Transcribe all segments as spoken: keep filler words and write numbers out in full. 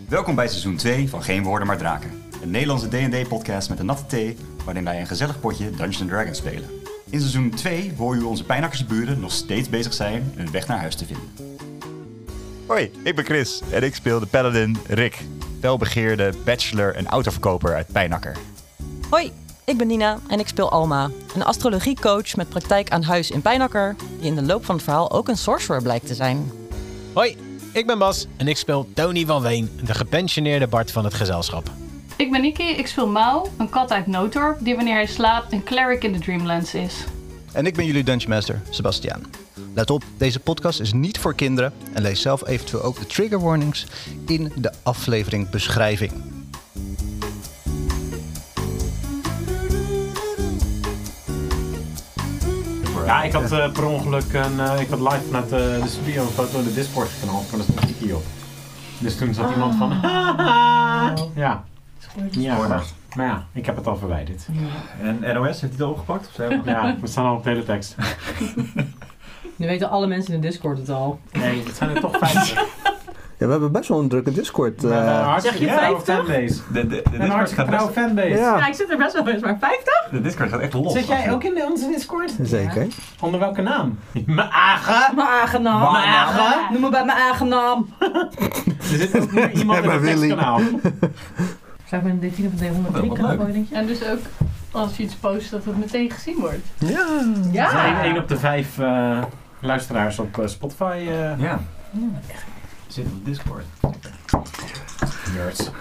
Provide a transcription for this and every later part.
Welkom bij seizoen twee van Geen Woorden Maar Draken. Een Nederlandse D en D-podcast met een natte thee, waarin wij een gezellig potje Dungeons and Dragons spelen. In seizoen twee hoor je hoe onze pijnakkersburen nog steeds bezig zijn hun weg naar huis te vinden. Hoi, ik ben Chris en ik speel de paladin Rick, felbegeerde bachelor en autoverkoper uit Pijnakker. Hoi, ik ben Nina en ik speel Alma, een astrologiecoach met praktijk aan huis in Pijnakker, die in de loop van het verhaal ook een sorcerer blijkt te zijn. Hoi, ik ben Bas en ik speel Tony van Ween, de gepensioneerde Bard van het gezelschap. Ik ben Nikki, ik speel Mau, een kat uit Notor, die wanneer hij slaapt een cleric in de Dreamlands is. En ik ben jullie Dungeon Master, Sebastiaan. Let op, deze podcast is niet voor kinderen en lees zelf eventueel ook de trigger warnings in de aflevering beschrijving. Ja, ik had uh, per ongeluk een, uh, ik had live vanuit uh, de studio een foto in de Discord geknald, maar er stond Nikki op. Dus toen zat iemand van, ja, ja, maar, maar ja, ik heb het al verwijderd. En N O S, heeft hij het al opgepakt? Ja, we staan al op teletext. Nu weten alle mensen in de Discord het al. Nee, het zijn er toch vijftig. Ja, we hebben best wel een drukke Discord. Uh... Uh, zeg je vijftig? Fanbase. De, de, de Een Discord hartstikke gaat trouw best... fanbase. Ja. Ja, ik zit er best wel best, maar vijftig? De Discord gaat echt los. Zit jij ook in de, onze Discord? Zeker. Ja. Onder welke naam? Mijn eigen. Mijn eigen naam. Mijn eigen. Noem me bij mijn eigen naam. Er zit ook nu iemand in het testkanaal. Zou ik met een D tien of een D honderddrie kunnen gooien, denk je? En dus ook als je iets post dat het meteen gezien wordt. Ja. Ja. Er zijn één op de vijf uh, luisteraars op uh, Spotify. Uh, Ja. Zit op Discord. Nerds.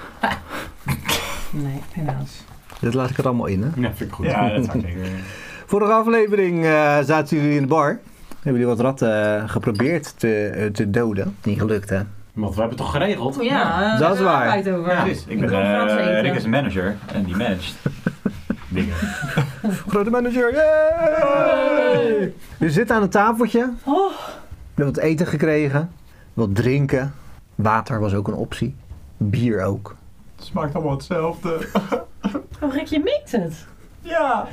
Nee, helaas. Dit laat ik er allemaal in, hè? Ja, vind ik goed. Ja, dat zou ik zeker. Vorige aflevering uh, zaten jullie in de bar. Hebben jullie wat ratten uh, geprobeerd te, uh, te doden. Niet gelukt, hè? Want we hebben het toch geregeld? Ja, uh, Dat is waar. Over. Ja, Ja. Precies, ik ben wil uh, ratten eten. Rick is een manager en die managt dingen. Grote manager, yay! Je zit aan een tafeltje. Oh. Je hebt wat eten gekregen. Wat drinken. Water was ook een optie. Bier ook. Het smaakt allemaal hetzelfde. Oh, Rick, je meent het. Ja,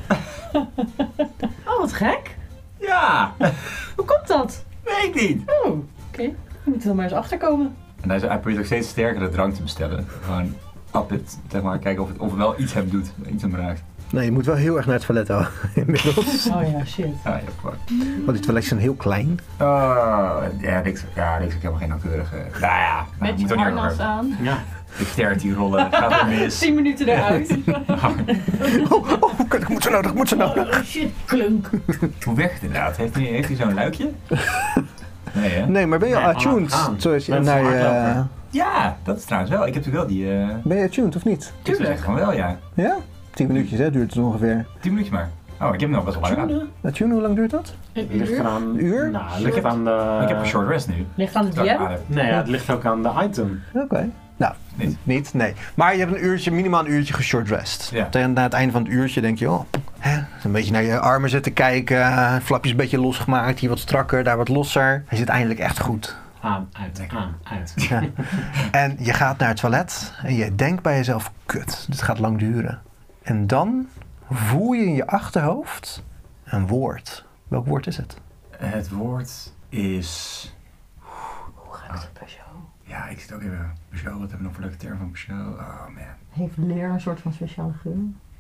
Oh, wat gek. ja, Hoe komt dat? weet ik niet. Oh, oké. Okay. We moeten er maar eens achterkomen. En hij, hij probeert ook steeds sterkere drank te bestellen. Gewoon up it, zeg maar, kijken of het, of het wel iets hem doet, iets hem raakt. Nee, je moet wel heel erg naar het toilet houden. Inmiddels. Oh ja, shit. Ah, ja, fuck. Want die toiletjes zijn heel klein. Oh, ja, Rick, ja, Rick is ook helemaal geen nauwkeurige... Nou ja, nou, Met je moet er niet over harnas hebben. aan. Ja. Dexterity rollen, gaat er mis. tien minuten eruit. Oh, oh, ik moet zo nodig, ik moet zo nodig. Oh shit, klunk. Hoe werkt het inderdaad? Heeft hij, heeft hij zo'n luikje? Nee, hè? Nee, maar ben je Nee, attuned? gaan. Zoals je Met naar zo'n je... hardloper. Ja, dat is trouwens wel. Ik heb natuurlijk wel die... Uh, Ben je attuned of niet? ik zeg gewoon wel, ja. Ja? Tien minuutjes, hè, duurt het ongeveer. Tien minuutjes maar. Oh, ik heb hem nog best wel lang aan. Attune, hoe lang duurt dat? Een Ligt uur? eraan. Een uur? Nou, ligt het aan de. Ik heb een short rest nu. Ligt aan de Dat ik D M? adem. Nee, ja, het ligt ook aan de item. Oké. Okay. Nou, Niet. niet, nee. Maar je hebt een uurtje, minimaal een uurtje geshort rest. Ja. Tegen na het einde van het uurtje denk je, oh, hè, een beetje naar je armen zitten kijken, flapjes een beetje losgemaakt, hier wat strakker, daar wat losser. Hij zit eindelijk echt goed. Aan, uit, aan, uit. Ja. En je gaat naar het toilet en je denkt bij jezelf, kut, dit gaat lang duren. En dan voel je in je achterhoofd een woord. Welk woord is het? Het woord is... Hoe gaat het bij jou? Ja, ik zit ook even... Peugeot, wat hebben we nog voor leuke term van Peugeot? Oh man. Heeft leer een soort van speciale geur?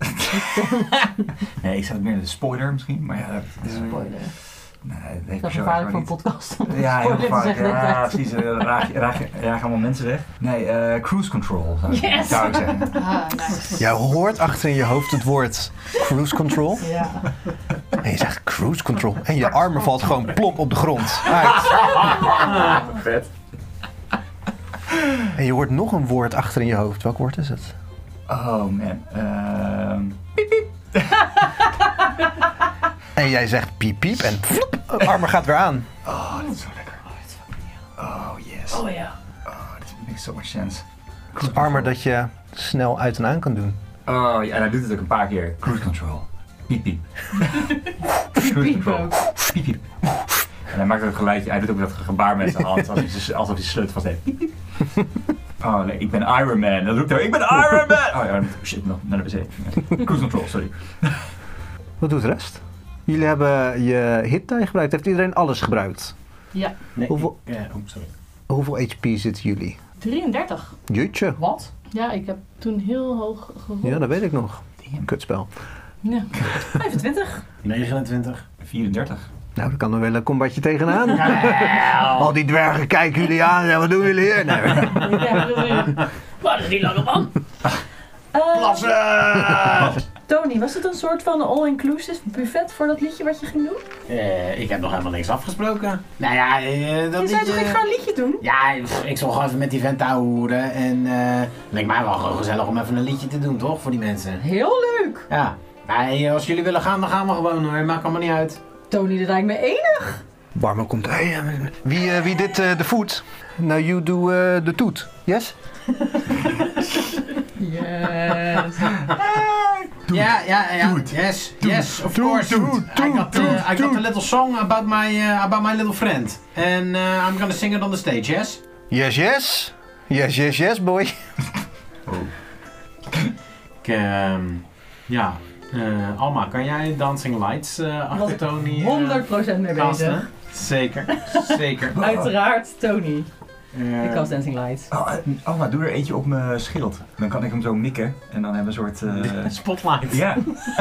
Nee, ik zat meer in de spoiler misschien, maar ja... Dat is, Spoiler. Nee, dat heeft Dat is Peugeot gevaarlijk voor een niet. podcast. Ja, heel Spoiler te vaak. zeggen, Ja, inderdaad. precies. Uh, raag, raag, raag allemaal mensen weg. Nee, uh, cruise control zou ik, Yes! zou ik zeggen. Ah, nice. Jij hoort achter in je hoofd het woord cruise control. Ja. En je zegt cruise control. En je armen valt gewoon plop op de grond. Uit. Vet. En je hoort nog een woord achter in je hoofd. Welk woord is het? Oh man. Ehm En jij zegt piep piep en flop, de armer gaat weer aan. Oh, dit is zo lekker. Oh yes. Oh ja. Oh, dit makes so much sense. Het is armer dat je snel uit en aan kan doen. Oh ja, en hij doet het ook een paar keer. Cruise control. Piep piep. Cruise control. Piep piep. En hij maakt ook een geluidje. Hij doet ook dat gebaar met zijn hand. Alsof hij, alsof hij sleutel vast heeft. Piep piep. Oh nee, ik ben Iron Man. Dat roept hij. Ik ben Iron Man! Oh ja, shit, nog naar de wc. Cruise control, sorry. Wat doet de rest? Jullie hebben je hit die gebruikt. Heeft iedereen alles gebruikt? Ja. Nee, Hoeveel- ik- ja, oh, sorry. Hoeveel H P zitten jullie? drieëndertig. Jeetje. Wat? Ja, ik heb toen heel hoog gerold. Ja, dat weet ik nog. Kutspel. Ja. vijfentwintig. negenentwintig. vierendertig. Nou, daar kan er wel een combatje tegenaan. Al die dwergen kijken jullie aan. Ja, wat doen jullie hier? Nee. Ja, precies. Wat is die lange man? Plassen! Tony, was het een soort van all-inclusive buffet voor dat liedje wat je ging doen? Uh, ik heb nog helemaal niks afgesproken. Nou ja, uh, dat Je zei liedje... toch, ik ga een liedje doen? Ja, ik zal gewoon even met die vent ouwehoeren. En uh, het lijkt mij wel gewoon gezellig om even een liedje te doen, toch? Voor die mensen. Heel leuk. Ja. Nee, als jullie willen gaan, dan gaan we gewoon hoor. Maakt allemaal niet uit. Tony, dat lijkt me enig. Barman komt. Hey, wie, uh, wie dit uh, de voet? Nou, you do uh, de toet. Yes? Yes. Ja, ja, ja. Yes, yes, of course. I got, uh, I got a little song about my, uh, about my little friend. And uh, I'm gonna sing it on the stage, yes? Yes, yes. Yes, yes, yes, boy. Oh. Ik, uh, ja. Uh, Alma, kan jij Dancing Lights uh, achter Tony uh, honderd procent mee bezig. Zeker, zeker. Uiteraard, Tony. Uh, Ik was Dancing Lights. Oh, oh, maar doe er eentje op mijn schild. Dan kan ik hem zo mikken en dan hebben we een soort... Uh... Spotlight. Ja.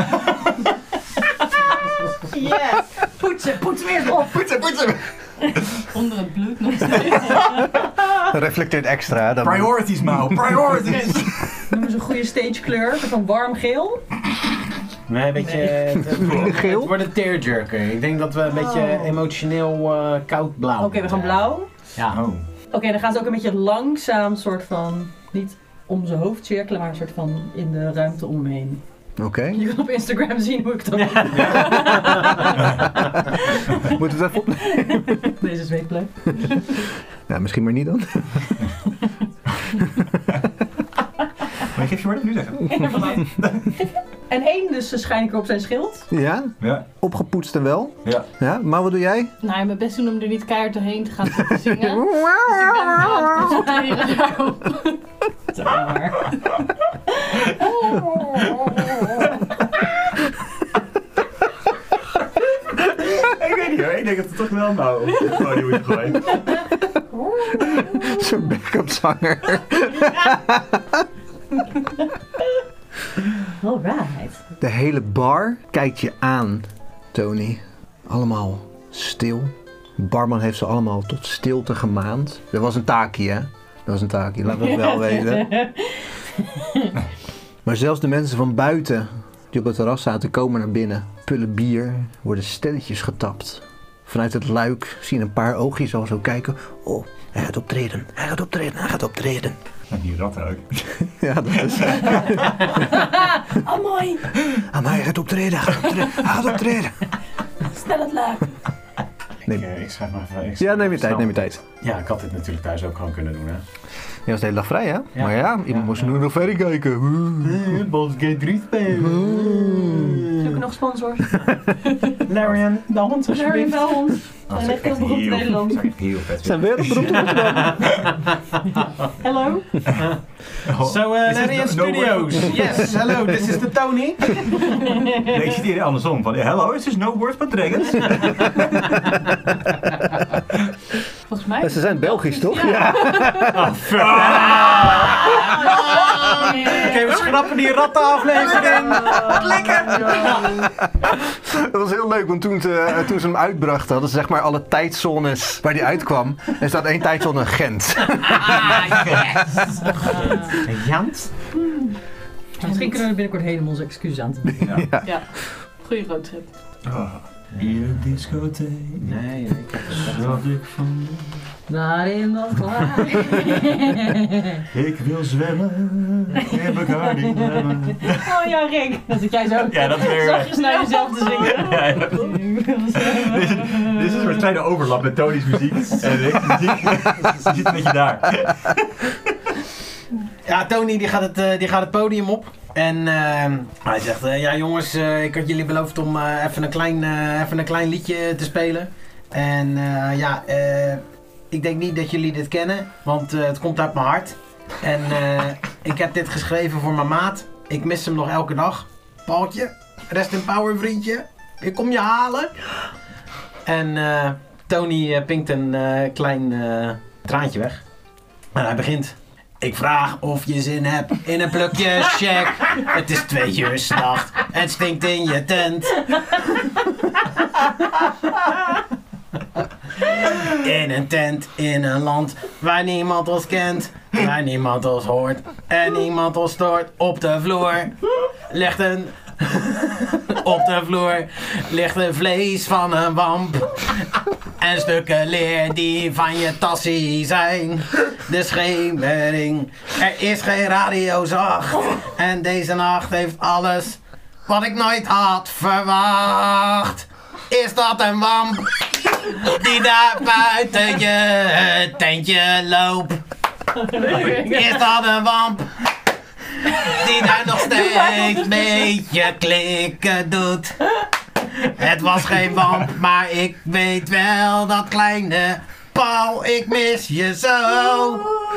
Yes! Poetsen, poetsen weer op! Poetsen, poetsen! Onder het bloed nog steeds. Reflecteert extra. Dan Priorities, Mao. Priorities! Noemen ze een goede stagekleur, van warm geel. Nee, een beetje... Het, het, het, Geel? het wordt een tearjerker. Ik denk dat we een beetje Oh. emotioneel uh, koud blauw Oké, okay, we gaan blauw. Ja. Oh. Oké, okay, dan gaan ze ook een beetje langzaam soort van, niet om zijn hoofd cirkelen, maar een soort van in de ruimte omheen. Oké. Okay. Je kan op Instagram zien hoe ik dat doe. Moet het even opnemen? Deze zweetplek. Ja, misschien maar niet dan. Maar geef je woord nu zeggen. En één dus schijn op zijn schild. Ja? Ja. Opgepoetst en wel. Ja. Ja, maar wat doe jij? Nou, ja, mijn best doen om er niet keihard doorheen te gaan zitten zingen. Dus ik ben me aan het concentreren daarop. Zeg maar. Ik weet niet hoor, ik denk dat het toch wel nou op het podium moet gooien. Zo'n backup zanger. Alright. De hele bar kijkt je aan, Tony. Allemaal stil. De barman heeft ze allemaal tot stilte gemaand. Dat was een taakie, hè? Dat was een taakie, laten we het wel weten. Maar zelfs de mensen van buiten die op het terras zaten komen naar binnen. Pullen bier, worden stelletjes getapt. Vanuit het luik zie je een paar oogjes al zo kijken. Oh, hij gaat optreden, hij gaat optreden, hij gaat optreden. En die ratten ook. Ja, dat is... Oh mooi. Ah, maar hij gaat optreden, hij gaat optreden, hij gaat optreden. Snel het luik. Ik, uh, ik schrijf maar even... Ik Ja, neem je tijd, snel. neem je tijd. Ja, ik had dit natuurlijk thuis ook gewoon kunnen doen, hè. Je was de hele dag vrij, hè? Ja. Maar ja, iemand Ja, moest ja. nu nog verder kijken. Baldur's Gate drie spelen. Zoeken nog sponsors. Larian, de hond Larry Bellhond. Dat En is echt heel beroemd in Nederland. Dat is echt heel vet. Zijn wereldberoemd in Rotterdam. Hello. So, uh, Is this Larian no- no Studios. Yes, hello, this is the Tony. Nee, ik zit hier andersom. Van, hello, is this no words but dragons? Volgens mij. Ze zijn Belgisch, toch? Ja. Oké, we schrappen die rattenaflevering. Lekker! Dat was heel leuk, want toen ze, toen ze hem uitbrachten, hadden ze zeg maar alle tijdzones waar die uitkwam. Er staat één tijdzone Gent. Jant? Misschien kunnen we binnenkort helemaal onze excuses aan te bieden. Ja. Ja, goede roadtrip. Oh, hier op discotheek. Nee, nee, ik heb het Zag ik van... Daar in dat klaar. Ik wil zwemmen. In elkaar niet zwemmen. Oh ja, Rick. Dan zit jij zo Ja, dat is weer... zachtjes naar jezelf te zingen. Ja, ja. Dit is, dit is een soort kleine overlap met Tony's muziek en Rick's muziek. Dus je zit een beetje daar. Ja, Tony die gaat het, uh, die gaat het podium op. En uh, hij zegt, uh, ja jongens, uh, ik had jullie beloofd om uh, even, een klein, uh, even een klein liedje te spelen. En uh, ja, uh, ik denk niet dat jullie dit kennen, want uh, het komt uit mijn hart. En uh, ik heb dit geschreven voor mijn maat. Ik mis hem nog elke dag. Paultje, rest in power vriendje. Ik kom je halen. En uh, Tony uh, pinkt een uh, klein uh, traantje weg. En hij begint. Ik vraag of je zin hebt in een plukje check. Het is twee uur 's nacht. Het stinkt in je tent. In een tent, in een land waar niemand ons kent. Waar niemand ons hoort en niemand ons stoort. Op de vloer ligt een... Op de vloer ligt een vlees van een wamp. En stukken leer die van je tassie zijn. De schemering, er is geen radio zacht. En deze nacht heeft alles wat ik nooit had verwacht. Is dat een wamp die daar buiten je tentje loopt? Is dat een wamp die daar nog steeds een beetje klikken doet? Het was geen wamp, maar ik weet wel dat kleine Paul, ik mis je zo.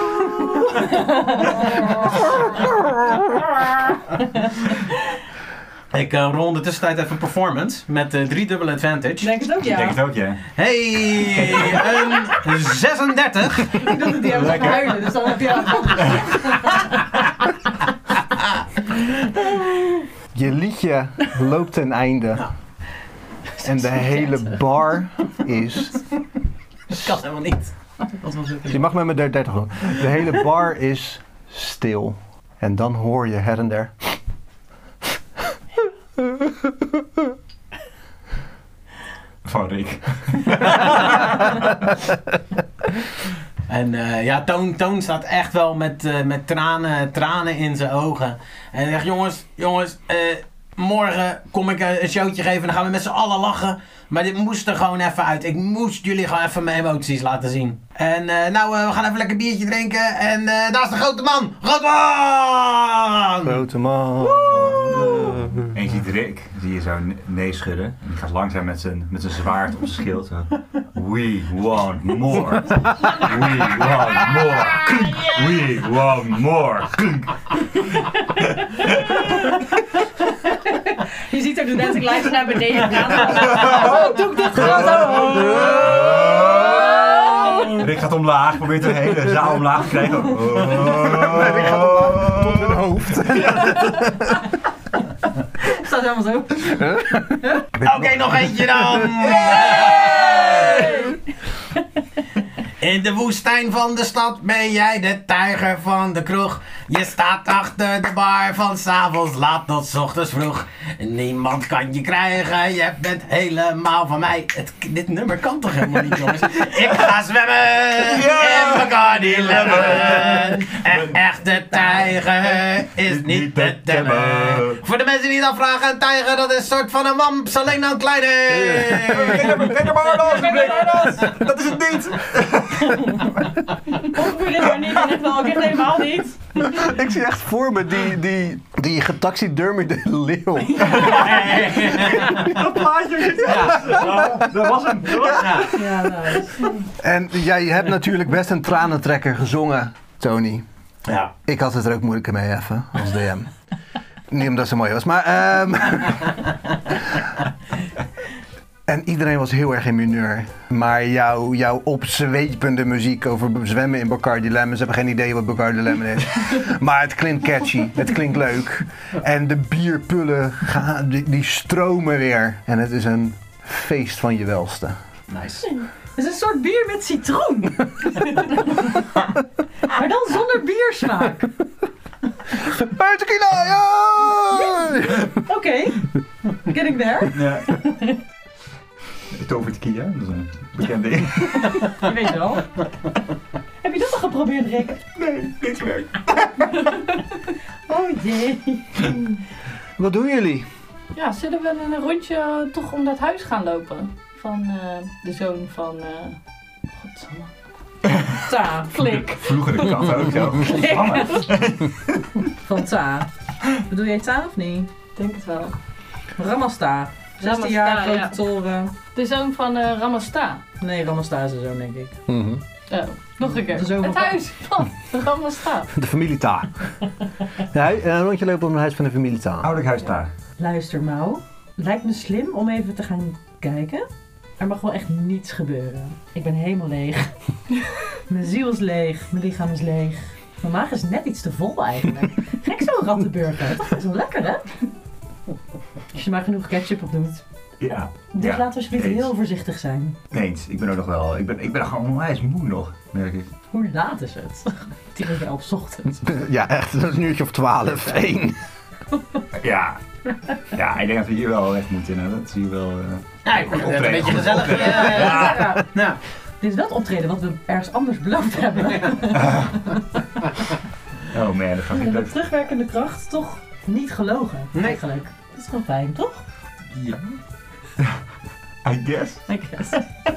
Ik uh, rol de tussentijd even performance met uh, drie dubbele advantage. Denk het ook, ja. Ik denk het ook, ja. Hey, een zesendertig. Ik dacht dat die hebben gaan huilen, dus dan heb je... Je liedje loopt ten einde. En de hele bar is... Dat kan helemaal niet. Je mag met me dertig doen. De hele bar is stil. En dan hoor je her en der... Van Rick. En uh, ja, Toon, Toon staat echt wel met, uh, met tranen, tranen in zijn ogen. En hij zegt, jongens, jongens, uh, morgen kom ik uh, een showtje geven en dan gaan we met z'n allen lachen. Maar dit moest er gewoon even uit. Ik moest jullie gewoon even mijn emoties laten zien. En uh, nou, uh, we gaan even lekker biertje drinken. En uh, daar is de grote man. Grote man! Grote man. En je ziet Rick, zie je zo nee schudden. En die gaat langzaam met zijn, met zijn zwaard op zijn schild. Zo. We want more. We want more. We want more. Je ziet ook de dancing lights naar beneden gaan. Oh, doe ik dit gewoon? Rick gaat omlaag, probeert de hele zaal omlaag te krijgen. Nee, Rick gaat omlaag tot hun hoofd. Staat helemaal zo. Oké, okay, nog eentje dan. In de woestijn van de stad ben jij de tijger van de kroeg. Je staat achter de bar van 's avonds laat tot 's ochtends vroeg. Niemand kan je krijgen, je bent helemaal van mij. Het, dit nummer kan toch helemaal niet, jongens? Ik ga zwemmen in Bacardi Lemon. Een echte tijger is niet te temmen. Voor de mensen die dan vragen, een tijger dat is een soort van een wamp, alleen nou kleine. Dat is het niet! Ongeveer is maar niet en het wel ook echt helemaal niet. Ik zie echt voor me die, die, die getaxidermide leeuw. Dat plaatje! Ja, dat was hem. Ja. Ja, nice. En jij hebt natuurlijk best een tranentrekker gezongen, Tony. Ja. Ik had het er ook moeilijker mee even, als D M. Niet omdat ze mooi was, maar... Um... En iedereen was heel erg in mineur. Maar jouw, jouw opzwepende muziek over zwemmen in Bacardi Lemon. Ze hebben geen idee wat Bacardi Lemon is. Maar het klinkt catchy. Het klinkt leuk. En de bierpullen gaan, die, die stromen weer. En het is een feest van je welste. Nice. Het is een soort bier met citroen. Maar dan zonder biersmaak. Tequila, ja! Oké. Okay. Getting there. Ja. Tover tequila, dat is een bekend ding. Je weet wel. Heb je dat al geprobeerd, Rick? Nee, niks werkt. Oh jee. Wat doen jullie? Ja, zullen we een rondje toch om dat huis gaan lopen? Van uh, de zoon van... Uh... Godsamme. Ta, Flik. Vroeger de kat ook zo. Van Ta. Bedoel jij Ta of niet? Ik denk het wel. Ramasta. zestien jaar, grote ja. toren. De zoon van uh, Ramasta. Nee, Ramasta is de zoon, denk ik. Mm-hmm. Oh, nog een keer. De zoon het van... huis van Ramasta. De familie Ta. Ja, een rondje lopen om het huis van de familie Ta. Ouderlijk huis daar. Luister, Mau. Lijkt me slim om even te gaan kijken. Er mag wel echt niets gebeuren. Ik ben helemaal leeg. Mijn ziel is leeg, mijn lichaam is leeg. Mijn maag is net iets te vol eigenlijk. Gek zo'n rattenburger, dat is wel lekker hè? Als je er maar genoeg ketchup op doet. Ja. Dus ja. laten we alsjeblieft Eens. heel voorzichtig zijn. Nee, ik ben ook nog wel... Ik ben, ik ben gewoon onwijs moe nog, merk ik. Hoe laat is het? Tien uur elf 's ochtends. Ja, echt. Dat is een uurtje of twaalf. één. Ja. Ja, ik denk dat we hier wel weg moeten. Hè. Dat zie je wel... Uh, Ja, ik vond het net een beetje optreden. gezellig. Ja, ja, ja. Ja. Nou, Dit is wel het optreden wat we ergens anders beloofd hebben. Oh man, dat gaat niet Met leuk. terugwerkende kracht toch niet gelogen Nee. eigenlijk. Dat is gewoon fijn, toch? Ja. I guess. I guess.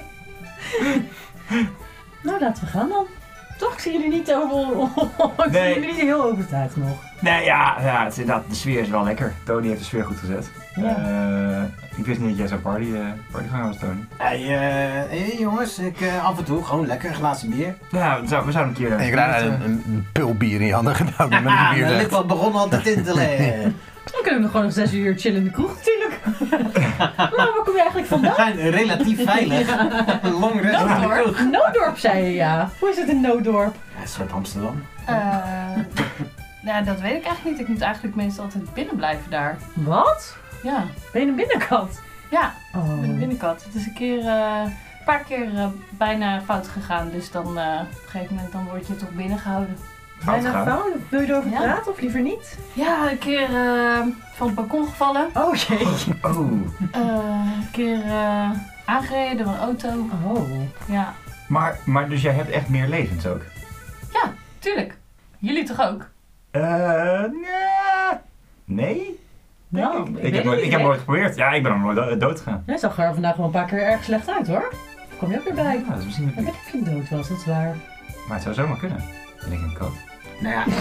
Nou, laten we gaan dan. Toch? Ik zie jullie niet over... ik Nee. zie jullie niet heel overtuigd nog. Nee, ja, ja het is inderdaad, de sfeer is wel lekker. Tony heeft de sfeer goed gezet. Ja. Uh, ik wist niet dat jij zo'n party, uh, partyganger was, Tony. hey, uh, hey jongens, ik uh, af en toe gewoon lekker een glaasje bier. Ja, we zouden, we zouden een keer... En je krijgt een, een, een pul bier in je handen gedaan met Ja, een bier. mijn weg. lip wat begon al te tintelen. Dan kunnen we nog gewoon nog zes uur chillen in de kroeg natuurlijk. Maar waar kom je eigenlijk We vandaan? zijn relatief veilig. Een lang rest van de Noodorp. kroeg. Noodorp zei je ja. Hoe is het in Noodorp? Ja, een soort Amsterdam. Uh, nou, dat weet ik eigenlijk niet. Ik moet eigenlijk meestal altijd binnen blijven daar. Wat? Ja, Ben je een binnenkat? ja, ik Oh. ben een binnenkat. Het is een keer, uh, een paar keer uh, bijna fout gegaan. Dus dan uh, op een gegeven moment dan word je toch binnengehouden. Fout Bijna gegaan. fout? Wil je erover Ja. praten of liever niet? Ja, een keer uh, van het balkon gevallen. Oh jee. Oh. Uh, een keer uh, aangereden door een auto. Oh. Ja, Maar, maar dus jij hebt echt meer levens ook? ja, tuurlijk. Jullie toch ook? Eh, nee. Nee? Nou, ik, ik ik, weet heb, nooit, het ik heb niet, nooit geprobeerd. Ja, ik ben nog nooit do- dood gegaan. Jij zag er vandaag wel een paar keer erg slecht uit hoor. Kom je ook weer bij. Ja, dat is misschien Ik weet niet of je dood was, dat is waar. Maar het zou zomaar kunnen. Ben ik een kat? Nou ja,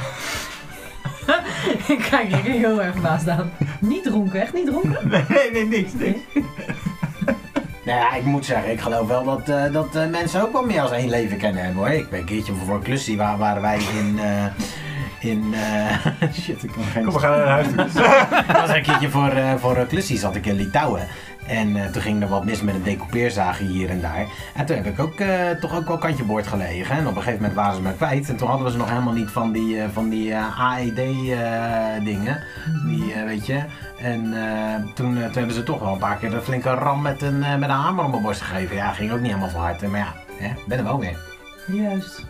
Ik kijk er heel erg naast aan. Niet dronken, echt niet dronken? Nee, nee, nee, niks, niks. nou ja, ik moet zeggen, ik geloof wel dat, uh, dat uh, mensen ook wel meer als één leven kennen hebben hoor. Ik ben een keertje voor een klusje waar waren wij in... Uh, in uh, shit, ik kan geen... Kom, we gaan naar huis toe. Ik was een keertje voor, uh, voor een klusje, zat ik in Litouwen. En uh, toen ging er wat mis met een decoupeerzaagje hier en daar. En toen heb ik ook uh, toch ook wel kantje boord gelegen. En op een gegeven moment waren ze me kwijt. En toen hadden we ze nog helemaal niet van die, uh, van die uh, A E D uh, dingen. Die, uh, weet je. En uh, toen, uh, toen hebben ze toch wel een paar keer een flinke ram met een, uh, met een hamer op mijn borst gegeven. Ja, ging ook niet helemaal van harte. Maar ja, hè, ben er wel weer. Juist.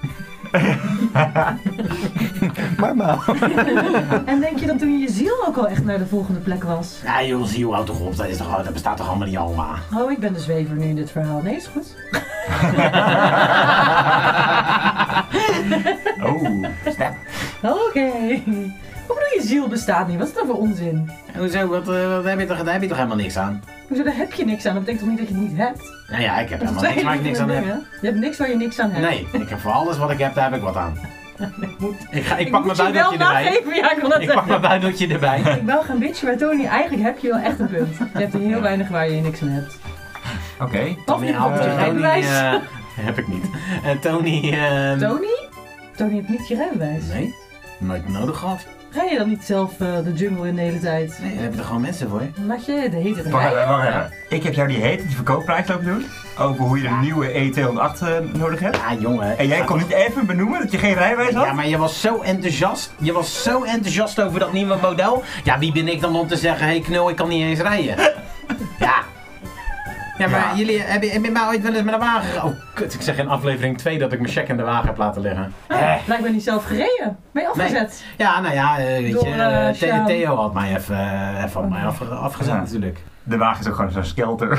Maar maar. En denk je dat toen je ziel ook al echt naar de volgende plek was? Ja joh, ziel, houd toch op. Dat, is toch, dat bestaat toch allemaal niet allemaal. Oh, ik ben de zwever nu in dit verhaal. Nee, is goed. Oh, snap. Oké. Hoe bedoel je ziel bestaat niet? Wat is dat voor onzin? Hoezo, wat, uh, wat heb je toch, daar heb je toch helemaal niks aan? Hoezo, daar heb je niks aan? Dat betekent toch niet dat je het niet hebt? Nou ja, ik heb Dat helemaal niks waar ik niks aan heb. dingen. Je hebt niks waar je niks aan hebt. Nee, ik heb voor alles wat ik heb, daar heb ik wat aan. Ik, ga, ik, Ik pak moet mijn je wel buideltje erbij. nageven, ja, ik wil dat Ik pak zeggen. mijn buideltje erbij. Ik wou gaan bitchen, maar Tony, eigenlijk heb je wel echt een punt. Je hebt er heel weinig waar je niks aan hebt. Oké. Of je haalt hebt je Tony, rijbewijs. eh, heb ik niet. En Tony... eh, Tony? Tony heeft niet je rijbewijs. Nee, nooit nodig gehad. Ga je dan niet zelf uh, de jungle in de hele tijd? Nee, daar heb je er gewoon mensen voor. Laat je de hete Wacht rijden? even, wacht even. Ik heb jou die hete die verkoopprijs lopen doen. Over hoe je een nieuwe E tweehonderdacht uh, nodig hebt. Ja, jongen. En jij kon niet even benoemen dat je geen rijbewijs had? Ja, maar je was zo enthousiast. Je was zo enthousiast over dat nieuwe model. Ja, wie ben ik dan om te zeggen, hé hey, knul, ik kan niet eens rijden. Ja. Ja, maar Ja. jullie, heb je, heb je mij ooit wel eens met een wagen ge- Oh, kut, ik zeg in aflevering twee dat ik mijn check in de wagen heb laten liggen. Ah, blijkbaar niet zelf gereden. Ben je afgezet? Ja, nou ja, eh, weet Door, je, eh, eh, The- Sjaan. Theo had mij even, eh, even op mij afge- afgezet Ja. natuurlijk. De wagen is ook gewoon zo'n skelter.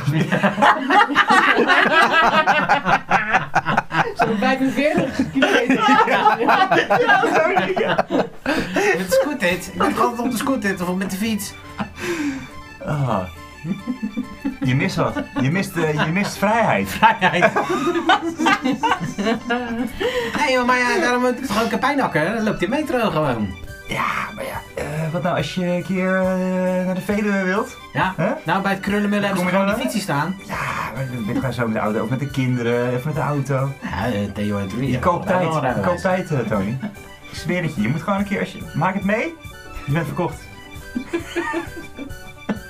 Zo'n vijfenveertig kilometer. Ja, sorry. Ja. Met de scooter, ik ben altijd op de scooter of met de fiets. Ah. Je mist wat. Je mist, uh, je mist vrijheid. Vrijheid. Nee, maar ja, daarom moet ik toch ook een pijnakker, dan loopt die metro gewoon. Ja, maar ja. Uh, wat nou als je een keer uh, naar de Veluwe wilt? Ja, Huh? nou bij het krullenmullen hebben Kom ze je gewoon dan, die fietsie staan. Ja, maar dan ben ik gewoon zo met de auto. Of met de kinderen, of met de auto. Ja, eh, Theo en Drie. Je koopt tijd. Je koopt tijd, uh, Tony. Ik zweer het je. Je moet gewoon een keer als je... Maak het mee. Je bent verkocht.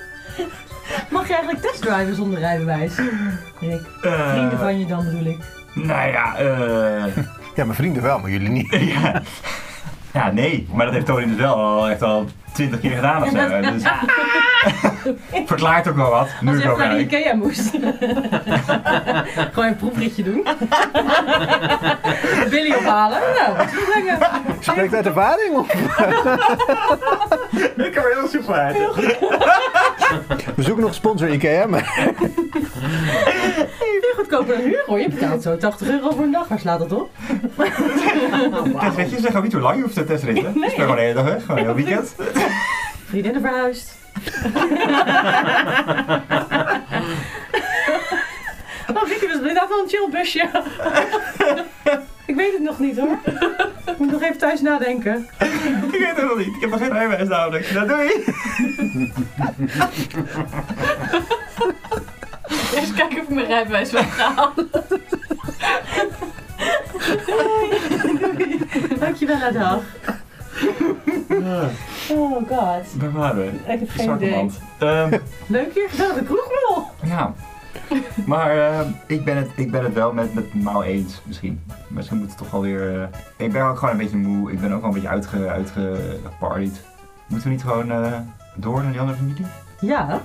Mag je eigenlijk testdriven zonder rijbewijs? Rick, Uh, vrienden van je dan bedoel ik. Nou ja, eh... Ja, mijn vrienden wel, maar jullie niet. ja. ja, nee. Maar dat heeft Tony dus wel al, echt al twintig keer gedaan of zo. Dus... Verklaart ook wel wat. Nu Als ik je ook naar de kijk. Ikea moest. Gewoon een proefritje doen. Billy ophalen. Nou, wat moet ik zeggen? Spreekt uit ervaring of? Ik kan er heel super uit. We zoeken nog sponsor Ikea, maar... Veel goedkoper dan huur hoor. Je betaalt zo tachtig euro voor een dag. Waar slaat dat op? Testritjes zeggen ook niet hoe lang je hoeft te testritten. Je speelt gewoon de hele dag weg. Gewoon een heel weekend. Vriendinnen verhuisd. Oh, Rieke, dat is inderdaad wel een chill busje. Ik weet het nog niet hoor. Ik moet nog even thuis nadenken. Ik weet het nog niet. Ik heb nog geen rijbewijs namelijk. Nou, doei. Eerst kijken of ik mijn rijbewijs wil gaan. Dankjewel, Adag. Oh god. Waar waren we? Ik heb geen Zwarte idee. band. Um, Leuk hier gezellig, de kroegmol. ja. Maar uh, ik, ben het, ik ben het wel met, met Mao eens, misschien. Misschien moet het toch wel weer... Uh, ik ben ook gewoon een beetje moe. Ik ben ook wel een beetje uitge, uitgepartied. Moeten we niet gewoon uh, door naar die andere familie? Ja.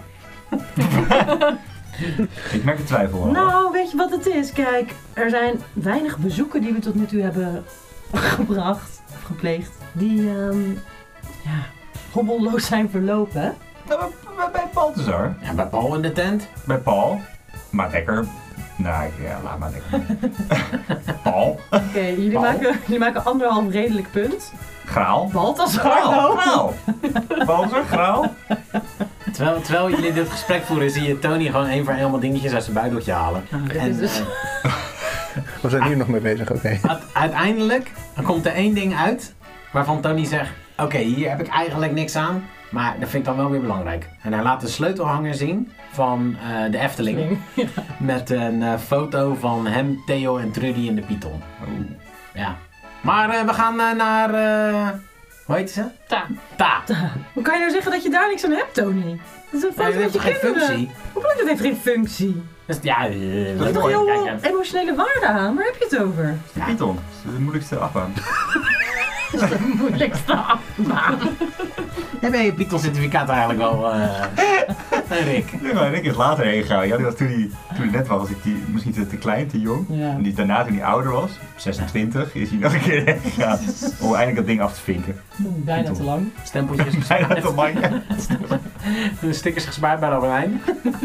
Ik merk de twijfel al. Nou, weet je wat het is? Kijk, er zijn weinig bezoeken die we tot nu toe hebben gebracht, of gepleegd, die um, ja, hobbelloos zijn verlopen. Nou, bij, bij, bij Balthazar. Ja, bij Paul in de tent. Bij Paul. Maar lekker. Nou, ik- ja, laat maar lekker. Paul. Oké, okay, jullie, Paul? maken, jullie maken anderhalf redelijk punt. Graal. Balthazar. Graal. Graal. Balthazar, Graal. Terwijl, terwijl jullie dit gesprek voeren, zie je Tony gewoon één voor één allemaal dingetjes uit zijn buideltje halen. Nou, dit En is dus... eh, We zijn hier nog mee bezig, oké. u- uiteindelijk dan komt er één ding uit waarvan Tony zegt, oké, okay, hier heb ik eigenlijk niks aan, maar dat vind ik dan wel weer belangrijk. En hij laat de sleutelhanger zien van uh, de Efteling met een uh, foto van hem, Theo en Trudy in de Python. Oeh. Ja. Maar uh, we gaan uh, naar, uh, hoe heet ze? Ta. Ta. Hoe kan je nou zeggen dat je daar niks aan hebt, Tony? Dat is een Nee, foto dat heeft met je toch geen kinderen. functie? Hoe bedoel je, dat heeft geen functie? Dus, ja, uh, Er leuk zit toch hoor. heel Kijk, veel hè. emotionele waarde aan? Waar heb je het over? De Python. Dat is de moeilijkste afbaan. Moeilijkste afbaan. Heb je je Python-certificaat eigenlijk wel, uh, Rick? Nee, maar Rick is later heen gegaan. Ja, die was toen, hij, toen hij net was, was ik die, misschien te, te klein, te jong. Ja. En die, daarna, toen hij ouder was, zesentwintig, is hij nog een keer heen gegaan om eindelijk dat ding af te vinken. Bijna te lang. Stempeltjes Bijna gespaard. te lang. De stickers gespaard bij de Albert Heijn.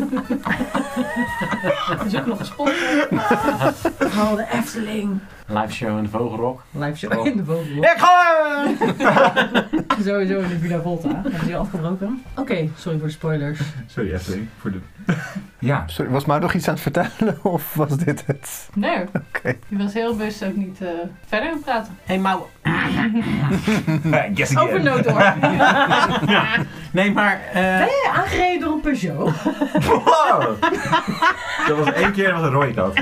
Er is ook nog een sponsor. Oh, de Efteling. Live show in de Vogelrok. Live show in de bovenloop. Ik ga! Sowieso in de Villa Volta. Hebben ze die afgebroken? Oké, okay, sorry voor de spoilers. Sorry, Efteling. Voor de... Ja. Sorry, was maar nog iets aan het vertellen of was dit het? Nee, Oké. je was heel bewust ook niet uh, verder aan het praten. Hé, hey, Mau. Guess again. Over nooddoor. Nee, maar... Uh, Ben je aangereden door een Peugeot? Wow. Dat was één keer, dat was een rode kat.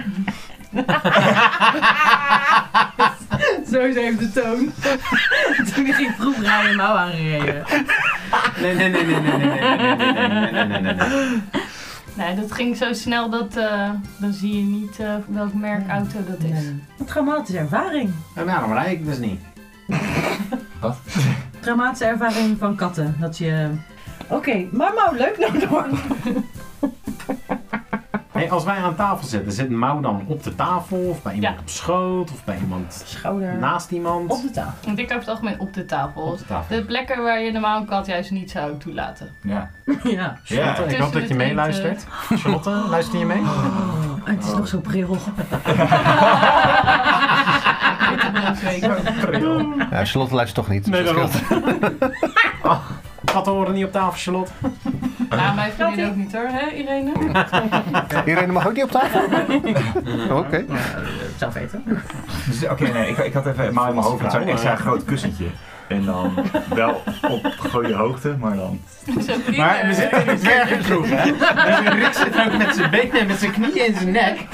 Sowieso even de toon. Toen ik ging proef rijden, mouw aangereden. nee, nee, nee, nee, nee, nee, nee, nee, nee, nee, nee, nee, nee. Nee, dat ging zo snel dat uh, dan zie je niet uh, welk merk auto dat is. Nee. Een traumatische ervaring. Nou, dan rijd ik dus niet. Wat? Traumatische ervaring van katten. Dat je... Oké, okay, maar Mau, leuk nooddoor. Hey, als wij aan tafel zitten, zit Mau dan op de tafel of bij iemand Ja. op schoot of bij iemand Schouder. naast iemand? Op de tafel. Want ik over het algemeen op de tafel. Op de tafel. De plekken waar je normaal een kat juist niet zou toelaten. Ja. Ja. Charlotte, ik Tussen hoop dat je het meeluistert. Charlotte, luister je mee? Oh, het is nog zo pril. Ja, Charlotte luistert toch niet. Nee, dus dat dat scheelt. oh, katten horen niet op tafel, Charlotte. Nou, mijn vriendin ook niet hoor, hè Irene? Irene mag ook niet op tafel? Oké. Ja, zelf weten. Dus oké, nee, ik, ik had even helemaal in mijn hoofd met zo'n extra groot kussentje. En dan wel op goede hoogte, maar dan... Maar we zitten in een bergenkroeg, hè? En Rick zit ook met zijn benen en met zijn knieën in zijn nek.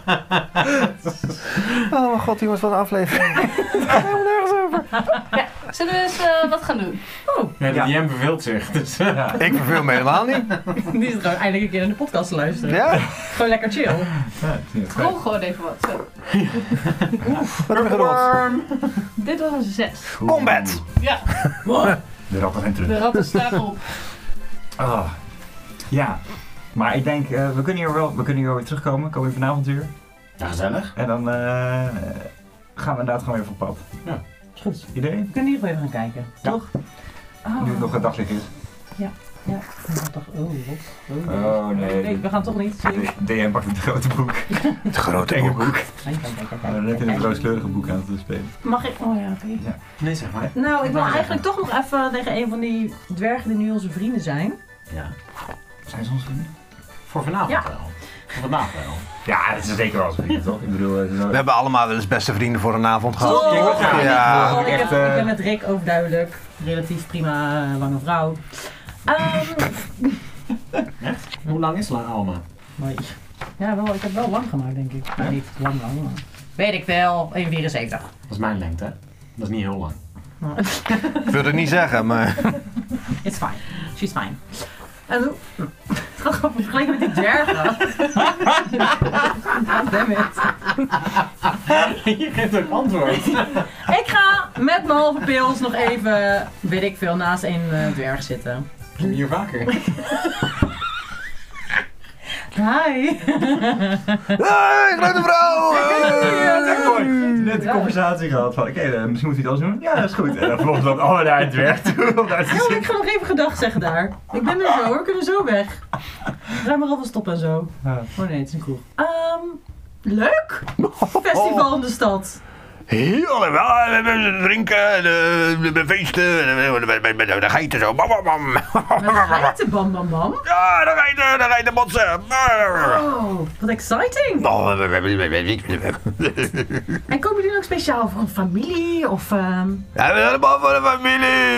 Oh mijn god, jongens, wat een aflevering. Daar gaan we nergens over. Zullen we eens uh, wat gaan doen? Oh. Ja, de Ja. J M verveelt zich. Dus, ja. Ik verveel me helemaal niet. Die is gewoon eindelijk een keer in de podcast te luisteren. Ja? Gewoon lekker chill. Ja, het is Rol gewoon even wat. Zo. Wat heb je gerold? Dit was een zes. Combat! Ja, De ratten zijn terug. de ratten staan op. Ah. Ja, maar ik denk, uh, we kunnen hier wel we kunnen hier weer terugkomen. Komen we vanavond weer. Ja, gezellig. En dan uh, gaan we inderdaad gewoon weer van pad. Is goed. Idee? We kunnen hier gewoon even gaan kijken. Ja. Toch? Oh. Nu het nog een daglicht is. Ja. Ik dacht, oh, wat? Oh, Oh nee. nee. We gaan toch niet. Zie je? D M pakt het grote boek. Het grote Enge boek. boek. Kijk, kijk, kijk, We kijk. zijn net in een rooskleurige boek aan het spelen. Mag ik? Oh ja, oké. Ja. Nee, zeg maar. Nou, ik wil eigenlijk toch nog even tegen een van die dwergen die nu onze vrienden zijn. Ja. Zijn ze onze vrienden? Voor vanavond Ja. wel. Voor vandaag wel. Ja, dat is zeker wel onze vrienden, toch? Ik bedoel, uh, zo... We hebben allemaal wel eens beste vrienden voor een avond gehad. Oh, Ja. Ja. Oh, ik, heb, Echt, uh, ik ben met Rick overduidelijk. Relatief prima uh, lange vrouw. Um, Hoe lang is lang Alma? maar, ja, wel, ik heb wel lang gemaakt, denk ik. Maar niet lang, lang, maar. Weet ik wel, één komma vierenzeventig. Dat is mijn lengte, hè? Dat is niet heel lang. Maar- Ik wil het niet zeggen, maar... It's fine. She's fine. En hoe... Het gaat gewoon vergeleken met die dwergen. Damn it. Je geeft ook antwoord. Ik ga met mijn halve pils nog even, weet ik veel, naast een uh, dwerg zitten. Kom je hier vaker? Hi. Hey, grote vrouw! Net een conversatie gehad van, oké, okay, uh, misschien moet hij het alles doen. Ja, dat is goed. En dan vervolgens loopt allemaal naar het dwerg toe om daar te Ja, maar ik zitten. ga nog even gedag zeggen daar. Ik ben er zo hoor, we kunnen zo weg. Ruim maar alvast op en zo. Ja. Oh nee, het is een kroeg. Um, leuk! Festival in de stad. Heel leuk. Ja, we hebben drinken, de, de feesten, de, de, de, de geiten zo. Bam, bam, bam. Met geiten, bam bam bam. Ja, de geiten, de geiten botsen. Oh, wat exciting! En komen jullie ook speciaal voor een familie of... Um... Ja, we zijn allemaal voor de familie.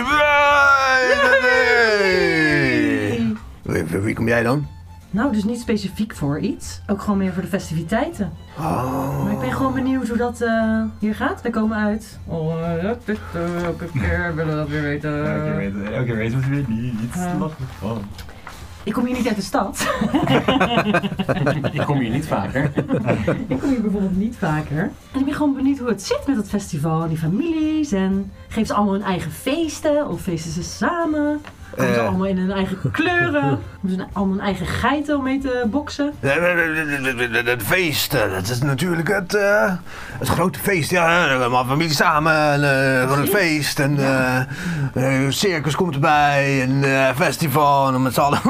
Wie, wie, wie kom jij dan? Nou, dus niet specifiek voor iets. Ook gewoon meer voor de festiviteiten. Oh. Maar ik ben gewoon benieuwd hoe dat uh, hier gaat. We komen uit. Oh, uh, dat is, uh, elke keer willen we dat weer weten. Elke keer weten, elke keer weten we het weer niet. Ja. Lachen van. Ik kom hier niet uit de stad. Ik kom hier niet vaker. Ik kom hier bijvoorbeeld niet vaker. En ik ben gewoon benieuwd hoe het zit met dat festival en die families. En geven ze allemaal hun eigen feesten? Of feesten ze samen? Komen ze Eh. allemaal in hun eigen kleuren? Hebben ze allemaal hun eigen geiten om mee te boksen? Het feest, eh, dat is natuurlijk het, uh, het grote feest. Ja, allemaal familie samen en, uh, voor het feest. En uh, uh, circus komt erbij en uh, festival en dan met z'n allen.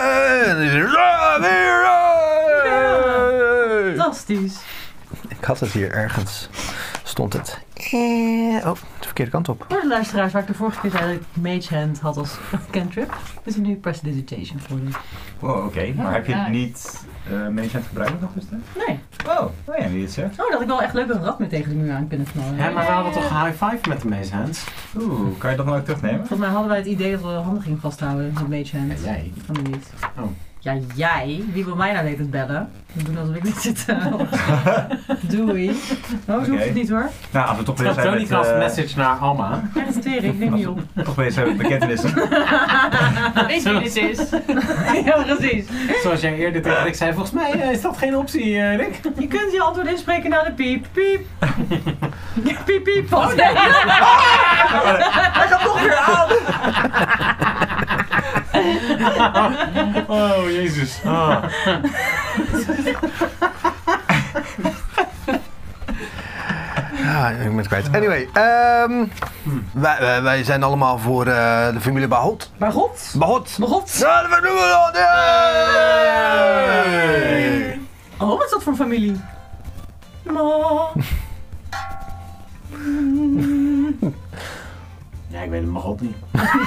Fantastisch. Ik had het hier ergens, stond het. Oh, de verkeerde kant op. Voor de luisteraars waar ik de vorige keer zei dat ik Mage Hand had als cantrip, is er nu Prestidigitation voor je. Wow, oké. Okay. Maar heb je het Ja. niet uh, meegezet gebruikt nog tussen? Nee. Oh, oh ja, wie het zegt. Oh, dat had ik wel echt leuk een rat mee tegen de muur aan kunnen knallen. Ja, maar we hadden toch een high five met de Maze Hands? Oeh, kan je dat nou ook terugnemen? Volgens mij hadden wij het idee dat we handen gingen vasthouden met Mage Hand. Ja, jij. Van de niet. Oh. Ja, jij? Wie wil mij nou de hele tijd bellen? We doen alsof ik niet zit. Doei. Oh, zo Oké. hoeft het niet hoor. Nou, als we toch weer zijn Tony met... cast Uh, message naar Alma. Ja, dat is tering, ik neem niet op. toch weer zijn met bekentenissen. Weet je wie dit is? Ja, precies. Zoals jij eerder tegen Rick zei, volgens mij uh, is dat geen optie, uh, Rick. Je kunt je antwoord inspreken naar de piep, piep. Piep, piep. Oh nee. Hij gaat toch weer aan! Oh, jezus. Oh. Ja, ik ben het kwijt. Anyway, um, wij, wij, wij zijn allemaal voor uh, de familie Bahot. Maar god. Bahot! God. Ja, dat doen we dan! Yay! Oh, wat is dat voor een familie? Ma. Ja, ik weet het maar god niet.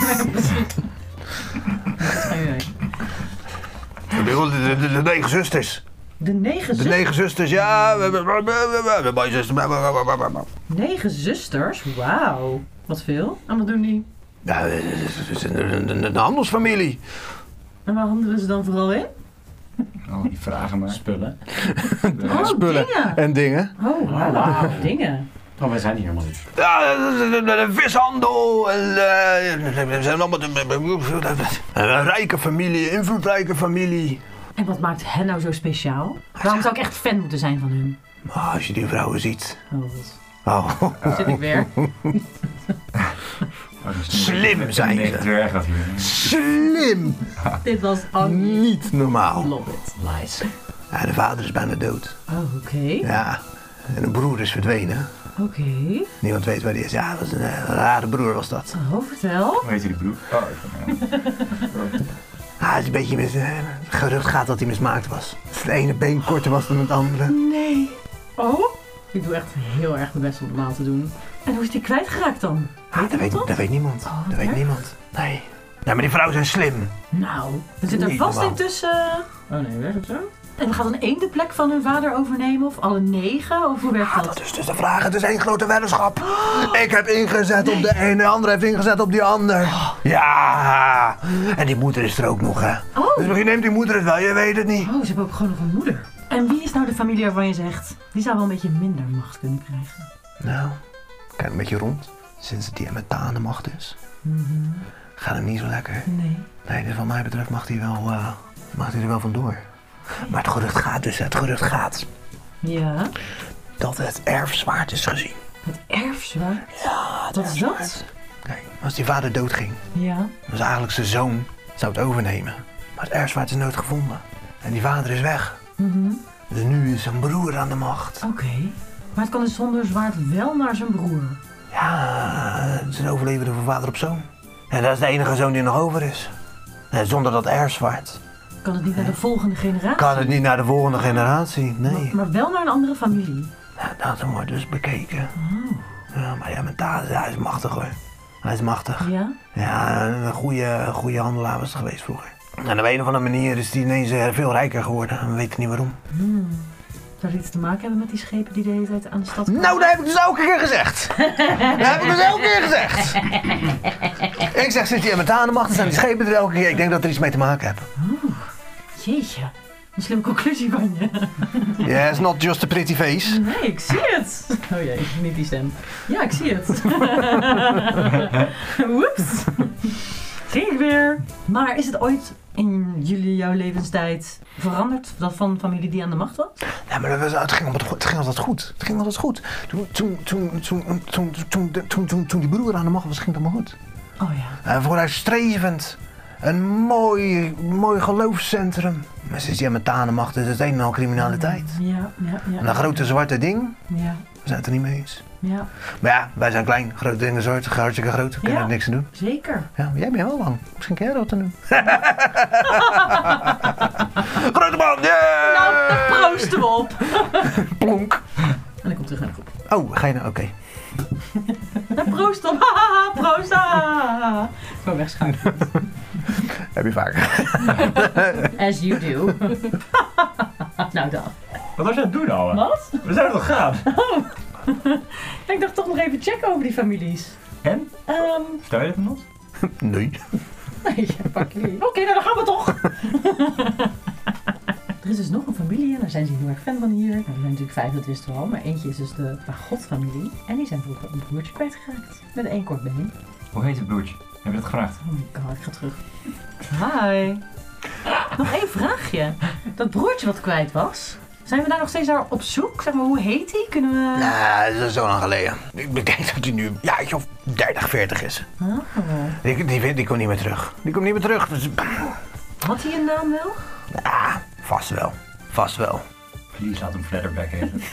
Ik bedoel, de, de, de, de negen zusters. De negen De zusters? negen zusters, ja. We hebben we mooie zusters. Negen zusters? Wauw. Wat veel. En wat doen die? Ja, we zijn een, een, een handelsfamilie. En waar handelen ze dan vooral in? Oh, die vragen maar. Spullen. Oh, Spullen dingen. en dingen. Oh, wauw. wauw. Dingen. Oh, wij zijn hier helemaal niet. Ja, de, de, de vishandel. En, uh, we zijn allemaal de, een rijke familie, invloedrijke familie. En wat maakt hen nou zo speciaal? Waarom zou ik echt fan moeten zijn van hun? Maar als je die vrouwen ziet. Oh, wat. Oh. Zit ik weer? Slim zijn ze. Dwerg had hier. Slim. Dit was Annie. Niet normaal. Love it. Nice. Ja, de vader is bijna dood. Oh, oké. Okay. Ja. En de broer is verdwenen. Oké. Okay. Niemand weet waar die is. Ja, dat was een, een rare broer was dat. Oh, vertel. Hoe heet die broer? Oh, ik Ah, het is een beetje mis, uh, gerucht gaat dat hij mismaakt was. Dat het ene been korter was dan het andere. Nee. Oh? Ik doe echt heel erg mijn best om normaal te doen. En hoe is die kwijtgeraakt dan? Ah, dat, weet, dat weet niemand. Oh, dat weet niemand. Nee. Nee, maar die vrouwen zijn slim. Nou, er zit er vast in tussen... Oh nee, werkt het zo? En gaat dan één de plek van hun vader overnemen? Of alle negen? Of hoe werkt ah, dat? Dat is dus de vraag. Het is één grote weddenschap. Oh. Ik heb ingezet op de ene, de andere heeft ingezet op die ander. Oh. Ja. En die moeder is er ook nog, hè. Oh. Dus misschien neemt die moeder het wel, je weet het niet. Oh, ze hebben ook gewoon nog een moeder. En wie is nou de familie waarvan je zegt... die zou wel een beetje minder macht kunnen krijgen? Nou, kijk een beetje rond. Sinds die met aan de macht is. Mm-hmm. Gaat het niet zo lekker. Nee. Nee, dus wat mij betreft mag hij wel, uh, mag hij er wel vandoor. Maar het gerucht gaat dus, het gerucht gaat. Ja? Dat het erfzwaard is gezien. Het erfzwaard? Ja, het Wat is dat? Kijk, als die vader doodging, ja. was eigenlijk zijn zoon zou het overnemen. Maar het erfzwaard is nooit gevonden. En die vader is weg. Mm-hmm. Dus nu is zijn broer aan de macht. Oké. Okay. Maar het kan dus zonder zwaard wel naar zijn broer? Ja, het is een overlevende van vader op zoon. En dat is de enige zoon die nog over is. En zonder dat erfzwaard. Kan het niet naar de volgende generatie? Kan het niet naar de volgende generatie, nee. Maar, maar wel naar een andere familie? Ja, dat wordt dus bekeken. Oh. Ja, maar ja, mijn taal, hij is machtig hoor. Hij is machtig. Ja? Ja, een goede, goede handelaar was het geweest vroeger. En op een of andere manier is hij ineens veel rijker geworden. En we weten niet waarom. Hmm. Zou het iets te maken hebben met die schepen die de hele tijd aan de stad komen? Nou, dat heb ik dus elke keer gezegd. Dat heb ik dus elke keer gezegd. Ik zeg, sinds die met aan de macht zijn die schepen er elke keer. Ik denk dat er iets mee te maken heeft. Oeh, jeetje. Een slimme conclusie van je. Yes, not just a pretty face. Nee, ik zie het. Oh jee, niet die stem. Ja, ik zie het. Woeps. Ging ik weer. Maar is het ooit in jullie, jouw levenstijd veranderd? Dat van familie die aan de macht was? Ja, maar het, het, ging, altijd, het ging altijd goed. Het ging altijd goed. Toen, toen, toen, toen, toen, toen, toen, toen, toen die broer aan de macht was, ging het allemaal goed. Oh ja. Uh, vooruitstrevend. Een mooi, mooi geloofscentrum. Maar sinds die met aan de macht is het een en al criminaliteit. Ja, ja, ja. En dat grote zwarte ding, ja. we zijn het er niet mee eens. Ja. Maar ja, wij zijn klein, grote dingen zwart, hartstikke groot, we kunnen ja, er niks aan doen. Zeker. Ja, jij bent wel lang. Misschien kan jij dat dan doen. Grote man, yeah! Nou, daar proosten we op. Plonk. En ik kom terug naar de groep. Oh, ga je nou? Oké. Okay. Proost op, haha, proost, haha. Gewoon wegschuiven. Heb je vaker. As you do. Nou dan. Wat was je aan het doen, ouwe? Wat? We zouden toch gaan? Oh. Ik dacht toch nog even checken over die families. En? Um, Vertel je het nog? Nee. Nee, pak jullie. Oké, okay, nou dan gaan we toch. Er is dus nog een familie en daar zijn ze heel erg fan van hier. Nou, er zijn natuurlijk vijf, dat wisten we al. Maar eentje is dus de Fagot-familie. En die zijn vroeger een broertje kwijtgeraakt. Met één kort been. Hoe heet het broertje? Heb je dat gevraagd? Oh my god, ik ga terug. Hi. Nog één vraagje. Dat broertje wat kwijt was. Zijn we daar nog steeds naar op zoek? Zeg maar, hoe heet hij? Kunnen we... Nou, dat is zo lang geleden. Ik denk dat hij nu ja, of dertig, veertig is. Oh. Die, die, die komt niet meer terug. Die komt niet meer terug. Dus... Had hij een naam wel? Ja, vast wel. Vast wel. Please laat hem Flatterback heten.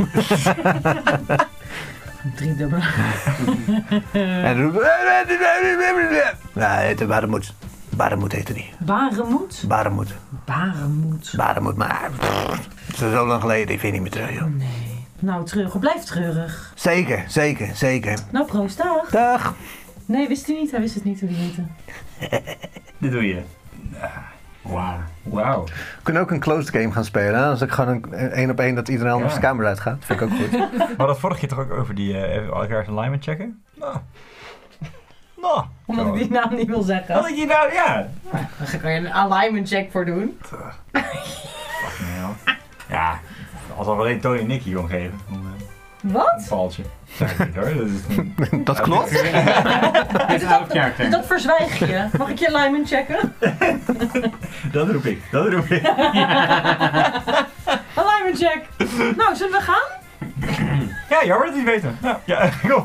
Drie dubbele. En roept... Ja, het Baremoed. Baremoed heet het niet. Baremoed? Baremoed. Baremoed. Baremoed, maar... Pff, het is zo lang geleden, ik vind niet meer terug, joh. Nee. Nou, treurig. Blijf treurig. Zeker, zeker, zeker. Nou, proost, dag. Dag. Nee, wist hij niet. Hij wist het niet hoe hij heette. Dit doe je. Wauw. Wauw. We kunnen ook een closed game gaan spelen. Hè? Als ik gewoon een één op één dat iedereen anders Ja. de kamer uitgaat. Vind ik ook goed. We hadden het vorige keer toch ook over die uh, even elkaar zijn alignment checken? Nou. Nou. Omdat ik die naam niet wil zeggen. Wat ik hier nou, ja. Daar kan je een alignment check voor doen. Fucking hell. Ja, als al alleen Tony en Nicky omgeven. Dan, uh... Een Wat? valtje. Zeg ik niet hoor. Dat, is een... Dat klopt. Het is een out of character. Dat verzwijg je. Mag ik je alignment checken? Dat roep ik, dat roep ik. Alignment check. Nou, zullen we gaan? Ja, jammer dat jullie weten. Ja, ja, kom.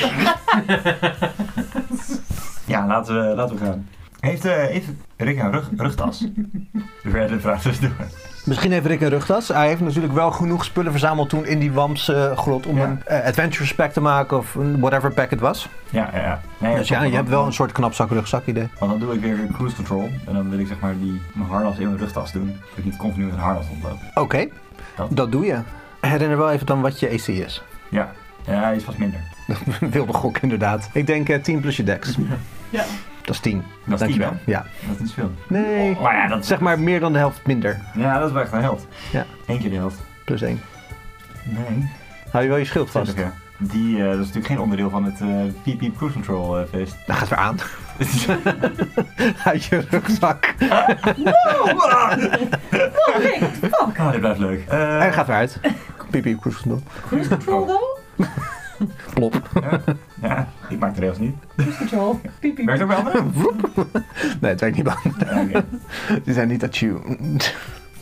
Ja, laten we, laten we gaan. Heeft, uh, heeft Rick een rug, rugtas? We werden de vraag dus doen. Misschien heeft Rick een rugtas. Hij heeft natuurlijk wel genoeg spullen verzameld toen in die Wamse grot om Ja. een uh, adventure pack te maken of een whatever pack het was. Ja, ja, ja. Nee, Dus ja, je hebt wel een soort knapzak rugzak idee. Want dan doe ik weer cruise control. En dan wil ik zeg maar die, mijn harnas in mijn rugtas doen. Dat ik niet continu met een harnas rondlopen. Oké, okay. Dat. dat doe je. Herinner wel even dan wat je A C is. Ja, ja, hij is vast minder. Wilde gok inderdaad. Ik denk uh, tien plus je dex. Ja. Dat is tien. Dat is tien, hè? Ja. Dat is niet veel. Nee, Maar ja, dat, zeg maar meer dan de helft minder. ja, dat is wel echt een helft. Ja. Eén keer de helft. Plus één. Nee. Hou je wel je schild vast. Ja. Die, uh, dat is natuurlijk geen onderdeel van het uh, Piep Piep Cruise Control uh, feest. Dat gaat weer aan. Uit je rugzak. Oh, Rick, what the fuck? Oh, dit blijft leuk. Uh, Hij gaat weer uit. Pipi cruise control. Cruise control though? Plop. Ja, ja, ik maak de rails niet. Cruise control. Piep, piep. Werkt het ook wel? Nee, het werkt niet bang. Ja, okay. Die zijn niet attuned.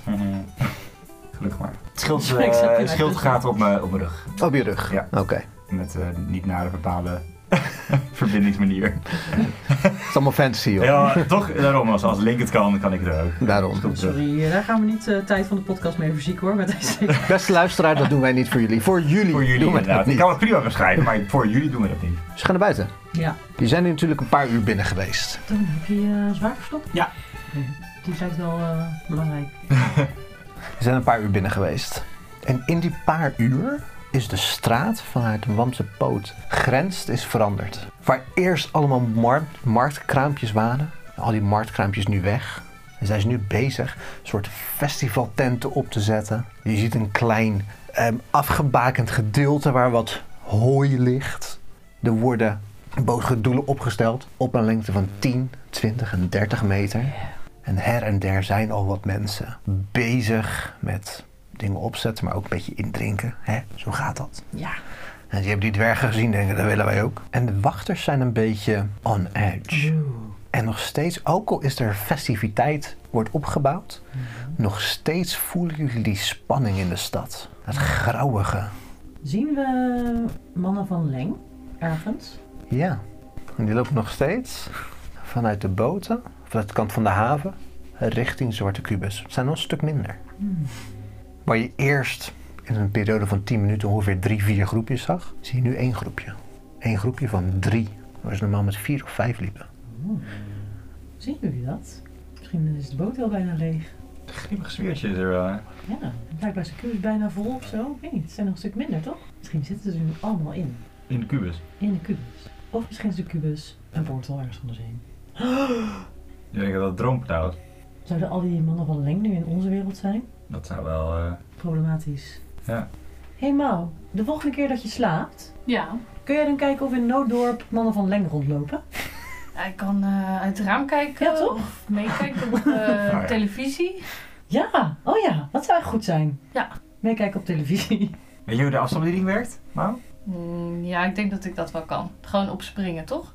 Gelukkig maar. Het schild, Spreek uh, zo het uit, schild dus. gaat op mijn op mijn rug. Op je rug? Ja. Oké. Okay. Met uh, niet naar een bepaalde verbindingsmanier. Het is allemaal fantasy hoor. Ja, toch? Daarom, als, als Link het kan, kan ik het ook. Daarom. Sorry, daar gaan we niet de uh, tijd van de podcast mee verzieken hoor. Met deze. Beste luisteraar, dat doen wij niet voor jullie. Voor jullie, Voor jullie doen we dat inderdaad. niet. Ik kan het prima beschrijven, maar voor jullie doen we dat niet. Dus we gaan naar buiten. Ja. Die zijn nu natuurlijk een paar uur binnen geweest. Dan heb je uh, zwaar verstopt? Ja. Okay. Die lijkt wel uh, belangrijk. Die zijn een paar uur binnen geweest. En in die paar uur is de straat vanuit de Wamse Poot grenst is veranderd. Waar eerst allemaal markt, marktkraampjes waren, al die marktkraampjes nu weg. En zijn ze nu bezig een soort festivaltenten op te zetten. Je ziet een klein um, afgebakend gedeelte waar wat hooi ligt. Er worden bootdoelen opgesteld op een lengte van tien, twintig en dertig meter. En her en der zijn al wat mensen bezig met dingen opzetten, maar ook een beetje indrinken. Hè? Zo gaat dat. Ja. En die hebben die dwergen gezien, denken, dat willen wij ook. En de wachters zijn een beetje on edge. Oeh. En nog steeds, ook al is er festiviteit, wordt opgebouwd, mm-hmm. nog steeds voelen jullie die spanning in de stad. Het grauwige. Zien we mannen van Leng ergens? Ja. En die lopen nog steeds vanuit de boten, vanuit de kant van de haven, richting Zwarte Kubus. Het zijn nog een stuk minder. Hmm. Waar je eerst in een periode van tien minuten ongeveer drie, vier groepjes zag, zie je nu één groepje. Eén groepje van drie, waar ze normaal met vier of vijf liepen. Oh. Zien jullie dat? Misschien is de boot wel bijna leeg. Het grimmig sfeertje is er wel. Hè? Ja, blijkbaar is de kubus bijna vol of zo. Ik weet niet, het zijn nog een stuk minder toch? Misschien zitten ze er nu allemaal in. In de kubus. In de kubus. Of misschien is de kubus een portal ergens anders heen. Je denkt dat het droomportaal is. Zouden al die mannen van Leng nu in onze wereld zijn? Dat zou wel... Uh... Problematisch. Ja. Hé hey Mau, de volgende keer dat je slaapt, Ja. kun jij dan kijken of in Nooddorp mannen van Leng rondlopen? Ja, ik kan uh, uit het raam kijken Ja, toch? of meekijken op uh, ja. televisie. Ja, oh ja, dat zou echt goed zijn. Ja. Meekijken op televisie. Weet je hoe de afstandsbediening werkt, Mau? Mm, ja, ik denk dat ik dat wel kan. Gewoon opspringen, toch?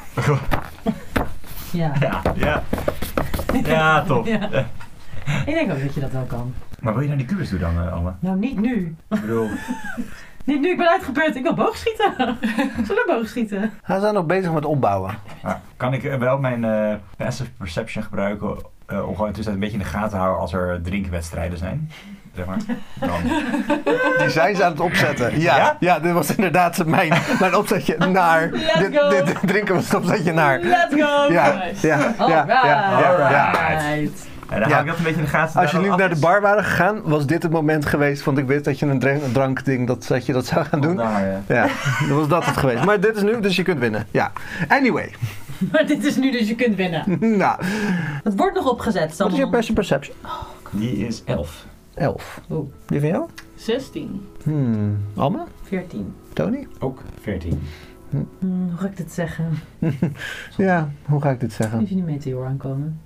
Ja. Ja, ja. Ja, top. Ja. Ik denk ook dat je dat wel kan. Maar wil je naar die kubus toe dan, uh, Alma? Nou, niet nu. Ik bedoel... Niet nu, ik ben uitgeput. Ik wil boogschieten. Zullen we boogschieten? Ze zijn nog bezig met opbouwen. Ah, kan ik uh, wel mijn uh, passive perception gebruiken uh, om gewoon intussen een beetje in de gaten te houden als er drinkwedstrijden zijn? Zeg maar. Dan... Die zijn ze aan het opzetten. Ja, ja? ja dit was inderdaad mijn, mijn opzetje naar. Dit, dit, dit drinken was het opzetje naar. Let's go! Ja, Nice. ja, ja, ja, Alright. ja, ja. Alright. En dan Ja. hou ik dat een beetje in de gaten. Als je daar nu dan naar af de is. bar waren gegaan, was dit het moment geweest. Want ik wist dat je een drank, een drankding, dat, dat je dat zou gaan doen. Daar, ja. Ja, dan was dat het geweest. Maar dit is nu, dus je kunt winnen. Ja. Anyway. Maar dit is nu dus je kunt winnen. Nou, Het wordt nog opgezet. wat is je passive perception? Die is elf. elf. Oh, Die van jou? zestien. Hmm. Alma? veertien. Tony? Ook veertien. Hmm, hoe ga ik dit zeggen? Ja, hoe ga ik dit zeggen? Als je die meteor aankomen.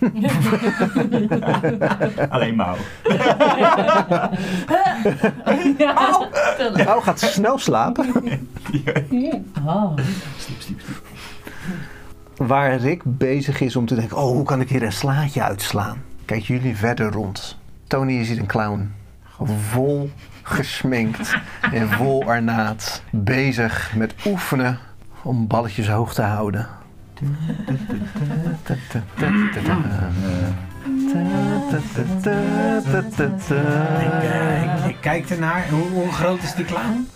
Alleen Mauw. Ja. Nou, gaat snel slapen. Oh. Sliep, sliep, sliep. Waar Rick bezig is om te denken, oh, hoe kan ik hier een slaatje uitslaan? Kijken jullie verder rond. Tony, je ziet een clown. Vol gesminkt en vol ornaat. Bezig met oefenen om balletjes hoog te houden. Ik, uh, ik, ik kijk ernaar. Hoe, hoe groot is die clown?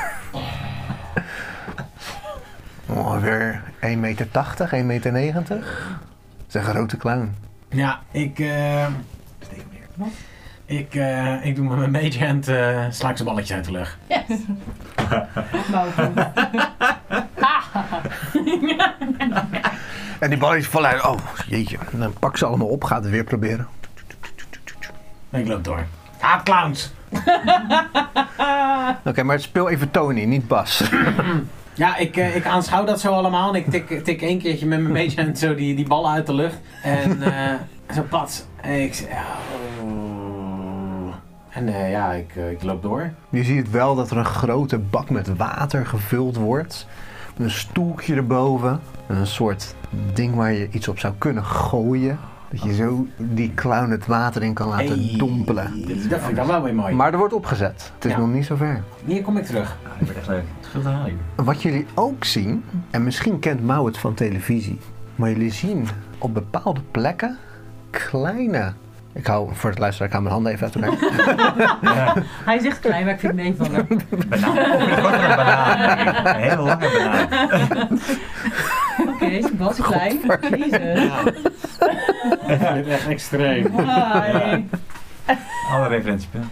Ongeveer één meter tachtig, één meter negentig. Dat is een grote clown. Ja, ik... Uh, ik, uh, ik doe met mijn mage hand, uh, sla ik zijn balletjes uit de lucht. Yes. En die balletjes vallen uit. Oh, jeetje. En dan pak ze allemaal op, gaat het weer proberen. En ik loop door. Haat clowns! Oké, okay, maar speel even Tony, niet Bas. Ja, ik, uh, ik aanschouw dat zo allemaal en ik tik, tik één keertje met mijn mage hand zo die, die ballen uit de lucht. En uh, zo pats. En ik zeg... Oh. En uh, ja, ik, uh, ik loop door. Je ziet wel dat er een grote bak met water gevuld wordt. Met een stoeltje erboven. En een soort ding waar je iets op zou kunnen gooien. Dat je zo die clown het water in kan laten hey, dompelen. Dat vind ik dan wel weer mooi. Maar er wordt opgezet. Het is ja. nog niet zo ver. Hier kom ik terug. Ja, dat wordt echt leuk. Het scheelt aan. Wat jullie ook zien, en misschien kent Mau het van televisie. Maar jullie zien op bepaalde plekken kleine... Ik hou voor het luisteren, ik hou mijn handen even uit elkaar. Ja. Hij zegt klein, maar ik vind het meevallen. Banaan. Een banaan. Een hele lange banaan. Oké, okay, Bas klein. Jezus. Ja. Dit is echt extreem. Hi. Alle referentiepunten.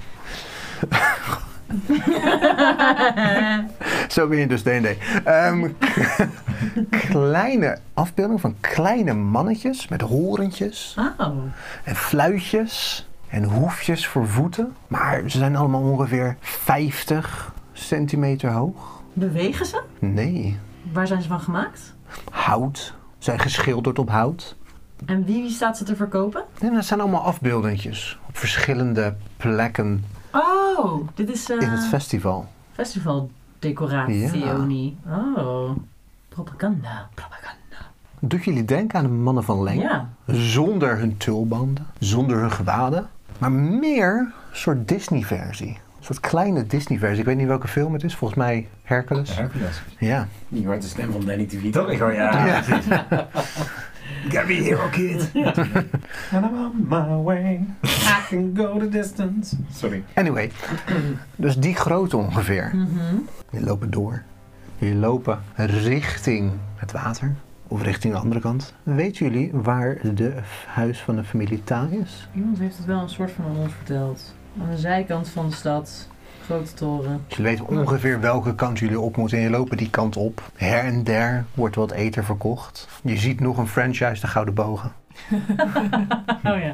Zo ben je dus D en D. Um, kleine afbeelding van kleine mannetjes met horentjes oh. en fluitjes en hoefjes voor voeten. Maar ze zijn allemaal ongeveer vijftig centimeter hoog. Bewegen ze? Nee. Waar zijn ze van gemaakt? Hout. Ze zijn geschilderd op hout. En wie staat ze te verkopen? En dat zijn allemaal afbeeldingjes op verschillende plekken. Oh, dit is... Uh, in het festival. Festivaldecoratie, ja. Oni. Oh, propaganda. Propaganda. Doet jullie denken aan de mannen van Leng? Ja. Zonder hun tulbanden, zonder hun gewaden. Maar meer een soort Disney-versie. Een soort kleine Disney-versie. Ik weet niet welke film het is. Volgens mij Hercules. Hercules. Ja. Je hoort de stem van Danny DeVito. Toch? Ik hoor ja. ja. Gotta be a hero, kid. And I'm on my way. I can go the distance. Sorry. Anyway, dus die grootte ongeveer. Mm-hmm. Die lopen door. Die lopen richting het water. Of richting de andere kant. Weten jullie waar de huis van de familie Ta is? Iemand heeft het wel een soort van aan ons verteld. Aan de zijkant van de stad. Grote toren. Dus jullie weten ongeveer welke kant jullie op moeten en je lopen die kant op. Her en der wordt wat eten verkocht. Je ziet nog een franchise, de Gouden Bogen. Oh ja.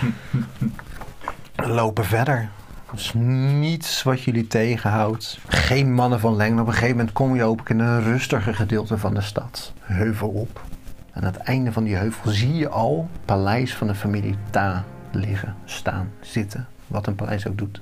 Lopen verder. Er is niets wat jullie tegenhoudt. Geen mannen van Leng. Op een gegeven moment kom je ook in een rustiger gedeelte van de stad. Heuvel op. En aan het einde van die heuvel zie je al het paleis van de familie Ta liggen, staan, zitten. Wat een paleis ook doet.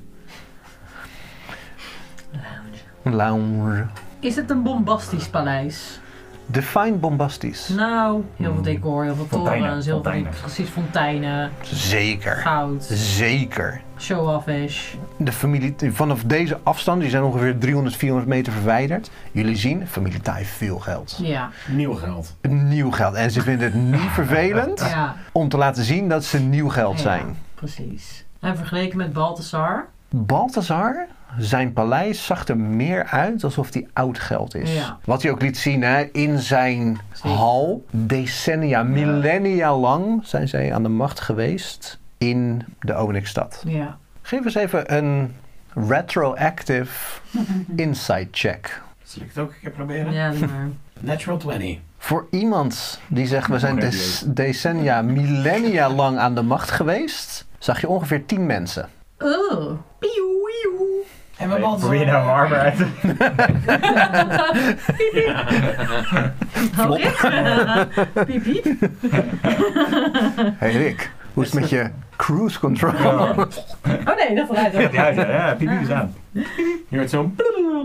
Lounge. Lounge. Is het een bombastisch paleis? Define bombastisch. Nou, heel veel decor, heel veel Fonteinen, torens, heel veel fonteinen. precies fonteinen, Zeker. goud, Zeker. show-off-ish. De familie, vanaf deze afstand, die zijn ongeveer driehonderd, vierhonderd meter verwijderd. Jullie zien, familie Ta heeft veel geld. Ja. Nieuw geld. Nieuw geld. En ze vinden het niet vervelend Ja. om te laten zien dat ze nieuw geld Ja, zijn. precies. En vergeleken met Balthasar? Balthasar, zijn paleis zag er meer uit alsof hij oud geld is. Ja. Wat hij ook liet zien hè, in zijn Zeker. hal. Decennia, millennia lang zijn zij aan de macht geweest in de Onyx-stad. Ja. Geef eens even een retroactive insight check. Zal ik het ook een keer proberen? Ja, doe maar. Natural twintig. Voor iemand die zegt we zijn des- decennia, millennia lang aan de macht geweest, zag je ongeveer tien mensen. Oh. Pieuw, pieuw. En we hadden Probeer je nou mijn armen uit te... Oh, Rick. Piep, piep. Hey Rick, hoe is het met je cruise control? Oh nee, dat eruit. Ja, ja, ja, ja, piep piep is aan. Je hoort zo'n...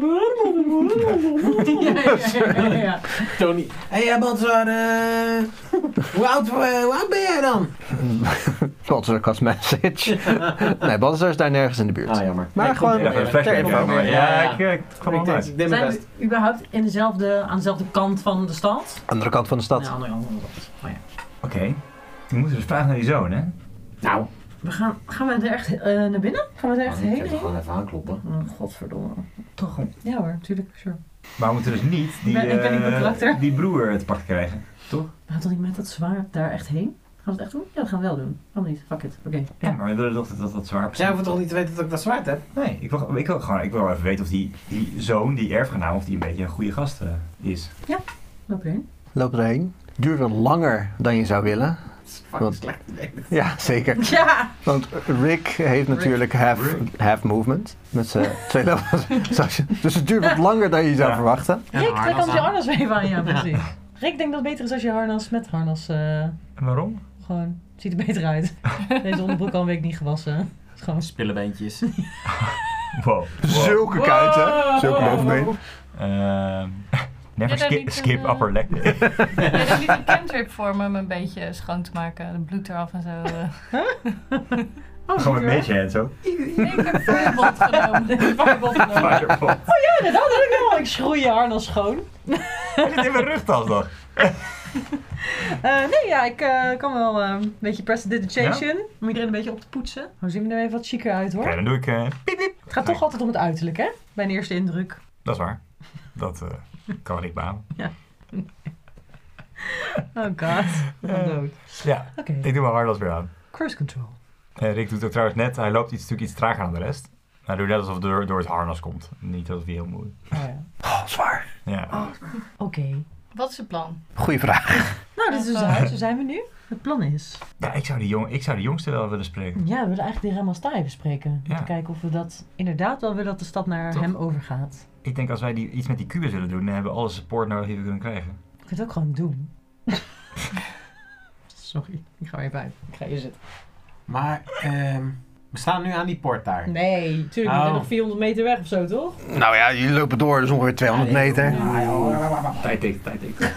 Ja, ja, ja, ja. Tony. Hé, hey, Balthazar, uh, hoe, oud, uh, hoe oud ben jij dan? Balthazar als message. Nee, Balthazar is daar nergens in de buurt. Ah, jammer. Maar Nee, gewoon... komt- Ja, een flashback Ja, van, maar ja, ja, ja. ik, ik kwam Ik al denk, uit. ik deed mijn Zijn best. we überhaupt in dezelfde, aan dezelfde kant van de stad? Andere kant van de stad. Nee, andere kant van de stad. Oh, ja. Oké, we moeten dus vragen naar die zoon, hè? Nou, We gaan, gaan we er echt uh, naar binnen? Gaan we er echt ik heen? ga heen? gewoon even aankloppen. Oh, godverdomme. Toch? Ja hoor, natuurlijk, sure. Maar we moeten dus niet die, Ik ben- ik ben niet eh, betrachter. die broer te pakken krijgen. We gaan toch niet met dat zwaard daar echt heen? Gaan we het echt doen? Ja, dat gaan we wel doen. Waarom niet? Fuck it. Oké. Ja, maar we willen toch dat dat, dat zwaar... Zij hoeven toch niet te weten dat ik dat zwaard heb? Nee, ik wil, ik wil gewoon ik wil even weten of die, die zoon, die erfgenaam, of die een beetje een goede gast uh, is. Loop erheen. Loop erheen. Duurde langer dan je zou willen. Fucking Wat? slecht idee. Ja, zeker. Ja! Want Rick heeft natuurlijk half, half movement. Met zijn twee levels. Dus het duurt wat langer dan je zou Ja. verwachten. En Rick, een daar harnas kan je aan. harnas even aan. Ja, precies. Rick denkt dat het beter is als je harnas met harnas uh, En waarom? gewoon... Ziet er beter uit. Deze onderbroek al een week niet gewassen. Het is gewoon... Spillebeentjes. Wow. Zulke kuiten. Zulke bovenbeen. Uh, never Ja, daar skip, niet skip een, upper leg day. Ja, dat niet een cantrip voor me om een beetje schoon te maken. De bloed eraf en zo. eh. Oh, Gewoon met super. mage hand zo. Nee, ik heb Firebolt genomen. Firebolt genomen. Fireball. Ja, dat had ik wel. Ik schroei je harnas schoon. Hij zit in mijn rugtas nog. Uh, nee, ja, ik uh, kan wel uh, een beetje prestidigitation. Om iedereen een beetje op te poetsen. Dan zien we er even wat chiquer uit hoor. Oké, dan doe ik uh, piep piep. Het gaat toch altijd om het uiterlijk, hè? Bij een eerste indruk. Dat is waar. Dat uh, kan ik beamen. Oh god, ik ben dood. Ja, Oké, ik doe mijn hardas weer aan. cruise control. Uh, Rick doet ook trouwens net, hij loopt iets, natuurlijk iets trager dan de rest. Hij doet net alsof het door, door het harnas komt. Niet alsof hij heel moe is. Oh ja. Oh, zwaar. Ja. Oké. Okay. Wat is het plan? Goeie vraag. Nou, dit is dus huis. Zo zijn we nu. Het plan is... Ja, ik zou, die jong, ik zou de jongste wel willen spreken. Ja, we willen eigenlijk de Ramastai even spreken. Om Ja. te kijken of we dat inderdaad wel willen dat de stad naar Toch? hem overgaat. Ik denk als wij die, iets met die kubus willen doen, dan hebben we alle support nodig die we kunnen krijgen. Ik kan het ook gewoon doen. Sorry, ik ga er even uit. Ik ga hier zitten. Maar, ehm, we staan nu aan die poort daar. Nee, tuurlijk niet. Oh. We nog vierhonderd meter weg of zo, toch? Nou ja, jullie lopen door, dus ongeveer tweehonderd meter. Tijd tikt, tijd tikt.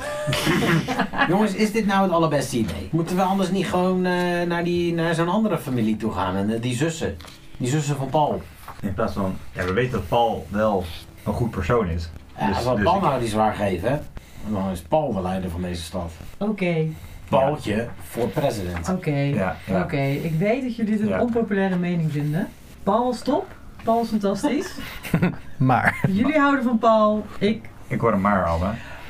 Jongens, is dit nou het allerbeste idee? Moeten we anders niet gewoon uh, naar, die, naar zo'n andere familie toe gaan? En uh, die zussen. Die zussen van Paul. In plaats van, ja, we weten dat Paul wel een goed persoon is. Ja, Dus- als we dus Paul ik- nou die zwaar geven, hè, dan is Paul de leider van deze stad. Oké, Paultje voor president. oké. Ja, ja. Oké, ik weet dat jullie dit een Ja. onpopulaire mening vinden. Paul is top. Paul is fantastisch. Maar, Jullie houden van Paul. Ik... Ik hoor hem maar al, hè.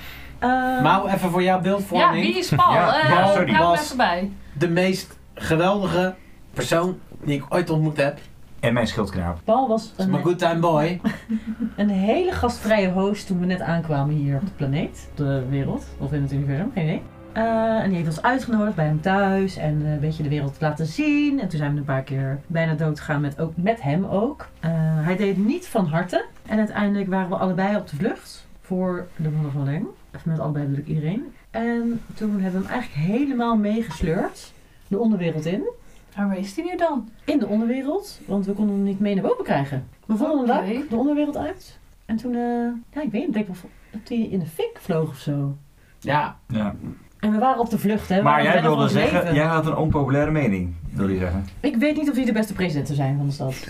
Uh, Mauw, even voor jouw Ja, beeldvorming. wie is Paul? Ja, Eh, ja, sorry, praat me Bas. even bij. De meest geweldige persoon die ik ooit ontmoet heb. En mijn schildknaap. Paul was Dat is mijn een, good time boy. een hele gastvrije host toen we net aankwamen hier op de planeet. Op de wereld. Of in het universum, geen idee. Uh, en die heeft ons uitgenodigd bij hem thuis en uh, een beetje de wereld laten zien. En toen zijn we een paar keer bijna dood gegaan met, ook, met hem ook. Uh, hij deed het niet van harte. En uiteindelijk waren we allebei op de vlucht voor de mannen van Leng. Of met allebei bedoel ik iedereen. En toen hebben we hem eigenlijk helemaal meegesleurd de onderwereld in. Maar waar is die nu dan? In de onderwereld, want we konden hem niet mee naar boven krijgen. We vonden hem Oké. leuk, de onderwereld uit. En toen, uh, ja ik weet niet, ik denk wel dat hij in de fik vloog of zo. Ja, Ja. En we waren op de vlucht, hè. We Maar waren jij rennen wilde voor ons zeggen, leven. jij had een onpopulaire mening, wil je zeggen. Ik weet niet of hij de beste president zou zijn van de stad.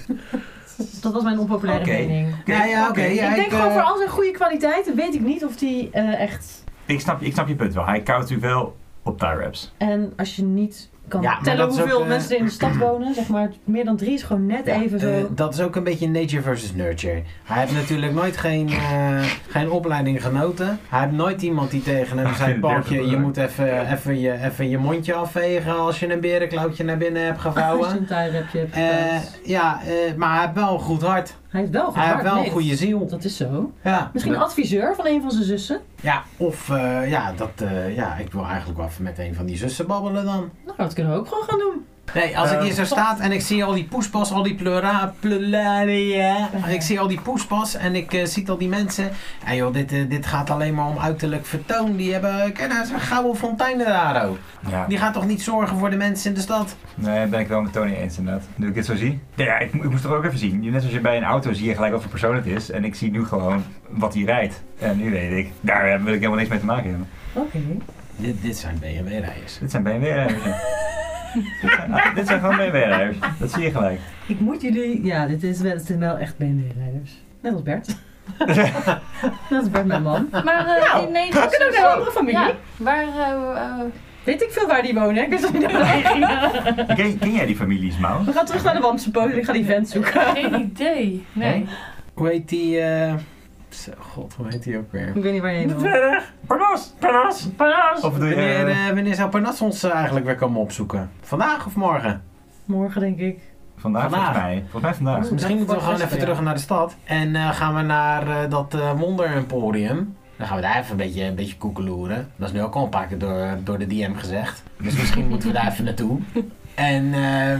Dat was mijn onpopulaire Oké. mening. ja, ja oké. ja, ik denk eh, gewoon voor al zijn goede kwaliteiten weet ik niet of hij uh, echt... Ik snap, ik snap je punt wel. Hij koudt natuurlijk wel op tie wraps. En als je niet kan Ja, maar tellen dat is hoeveel ook, uh, mensen er in de stad wonen, zeg maar meer dan drie is gewoon net Ja, even zo... eh, dat is ook een beetje nature versus nurture. Hij heeft natuurlijk nooit geen, uh, geen opleiding genoten. Hij heeft nooit iemand die tegen hem zei: Paultje, je moet even, even, je, even je mondje afvegen als je een berenklauwtje naar binnen hebt Als je gevouwen. een tie-rapje hebt Eh, gehad. ja, eh, maar hij heeft wel een goed hart. Hij heeft wel goed Hij heeft hart, wel een nee, goede ziel. Dat is zo. Ja, Misschien een adviseur van een van zijn zussen. ja of uh, ja, dat, uh, ja, ik wil eigenlijk wel even met een van die zussen babbelen dan. Nou, dat kunnen we ook gewoon gaan doen. Nee, als ik hier zo sta en ik zie al die poespas, al die pleura, pleuraria. Ik zie al die poespas en ik uh, zie al die mensen. En joh, dit, uh, dit gaat alleen maar om uiterlijk vertoon. Die hebben, kijk nou, zo'n gouden fonteinen daar, oh. Ja. Die gaat toch niet zorgen voor de mensen in de stad? Nee, ben ik wel met Tony eens inderdaad. Nu ik dit zo zie. Ja, ik, ik moest toch ook even zien. Net als je bij een auto zie je gelijk wat voor persoon het is. En ik zie nu gewoon wat hij rijdt. En nu weet ik, daar wil ik helemaal niks mee te maken hebben. Oké. Okay. Dit, dit zijn B M W-rijders. Dit zijn B M W-rijders, ja. dit, zijn, ah, dit zijn gewoon B M W-rijders. Dat zie je gelijk. Ik moet jullie... Ja, dit, is wel, dit zijn wel echt B M W-rijders. Net als Bert. Dat is Bert mijn man. Maar uh, nou, in Nederland... We kunnen ook naar een andere familie. Ja, waar... Uh, uh, Weet ik veel waar die wonen, hè? Ik wist niet naar ken, ken jij die families, Mau? We gaan terug naar de Wamse poot en ik ga die vent zoeken. Geen idee, nee. Huh? Hoe heet die... Uh... Zo, god, hoe heet die ook weer? Ik weet niet waar je heen wil. Parnas! Parnas! Parnas! Of bedoel je... Wanneer, uh, wanneer zou Parnas ons uh, eigenlijk weer komen opzoeken? Vandaag of morgen? Morgen, denk ik. Vandaag, vandaag. volgens mij. Volgens mij vandaag. Dus misschien moeten we gewoon even terug naar de stad. En uh, gaan we naar uh, dat uh, Wonder Emporium. Dan gaan we daar even een beetje, een beetje koekeloeren. Dat is nu ook al een paar keer door, door de D M gezegd. Dus misschien moeten we daar even naartoe. En... Uh...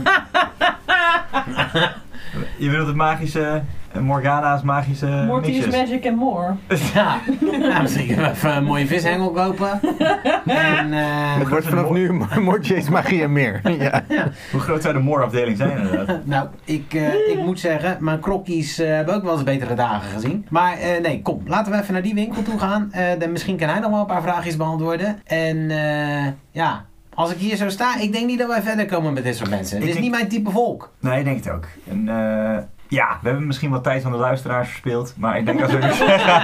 Je bedoelt het magische... Morgana's magische Morty's Magic and More. Ja, nou, misschien kunnen we even een mooie vishengel kopen. En, uh, het wordt vanaf nu Morty's Magie en meer. Ja. Ja. Hoe groot zou de More-afdeling zijn inderdaad? Nou, ik, uh, ik moet zeggen, mijn krokkies uh, hebben ook wel eens betere dagen gezien. Maar uh, nee, kom, laten we even naar die winkel toe gaan. Uh, dan misschien kan hij nog wel een paar vraagjes beantwoorden. En uh, ja... Als ik hier zo sta, ik denk niet dat wij verder komen met dit soort mensen. Dit is denk... niet mijn type volk. Nee, ik denk het ook. En, uh, ja, we hebben misschien wat tijd van de luisteraars verspeeld. Maar ik denk als we nu zeggen...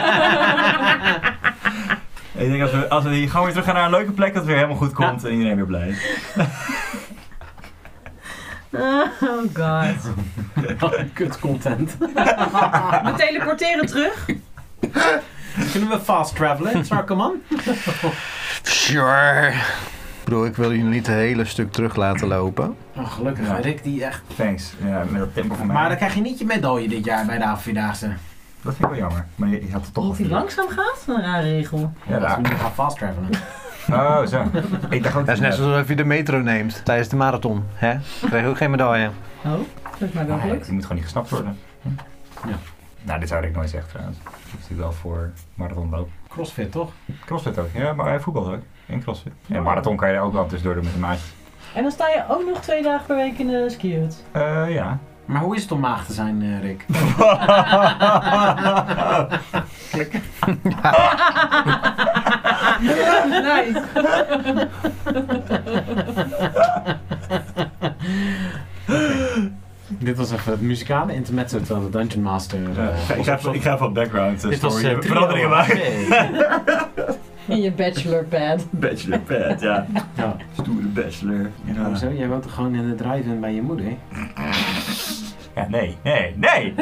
ik denk als we, als we hier gewoon weer terug gaan naar een leuke plek, dat het weer helemaal goed komt ja. En iedereen weer blij is. Oh god. Kut content. We teleporteren terug. Kunnen we fast travelen, Sarkoman? Sure. Ik bedoel, ik wil jullie niet het hele stuk terug laten lopen. Oh, gelukkig, ja. Rick, die echt... Thanks, ja, met dat tempo van mij. Maar dan krijg je niet je medaille dit jaar bij de Avondvierdaagse. Dat vind ik wel jammer, maar je, je had het toch... Als hij langzaam gaat, een rare regel. Ja, dat we gaan fast travelen. Oh, zo. Ik dacht ook dat is net zoals je de metro neemt tijdens de marathon. Hè? Krijg je ook geen medaille. Oh, dat is maar wel gelukt. Die moet gewoon niet gesnapt worden. Hm? Ja. Nou, dit zou ik nooit zeggen trouwens. Dat is natuurlijk wel voor marathonloop. Crossfit, toch? Crossfit ook, ja, maar voetbal ook. En crossfit. En oh. Marathon kan je ook wel tussendoor doen met een maatje. En dan sta je ook nog twee dagen per week in de skihut? Uh, ja. Maar hoe is het om maag te zijn, uh, Rick? Klik. Nice. Dit was even het muzikale intermezzo terwijl de Dungeon Master... Uh, ja, ik, ga even, ik ga even wat background uh, Dit was uh, veranderingen maken. In je bachelor pad. Bachelor pad, ja. Ja. Stoere bachelor. Ja, hoezo? Jij woont toch gewoon in de drive-in bij je moeder? Ja, nee, nee, nee!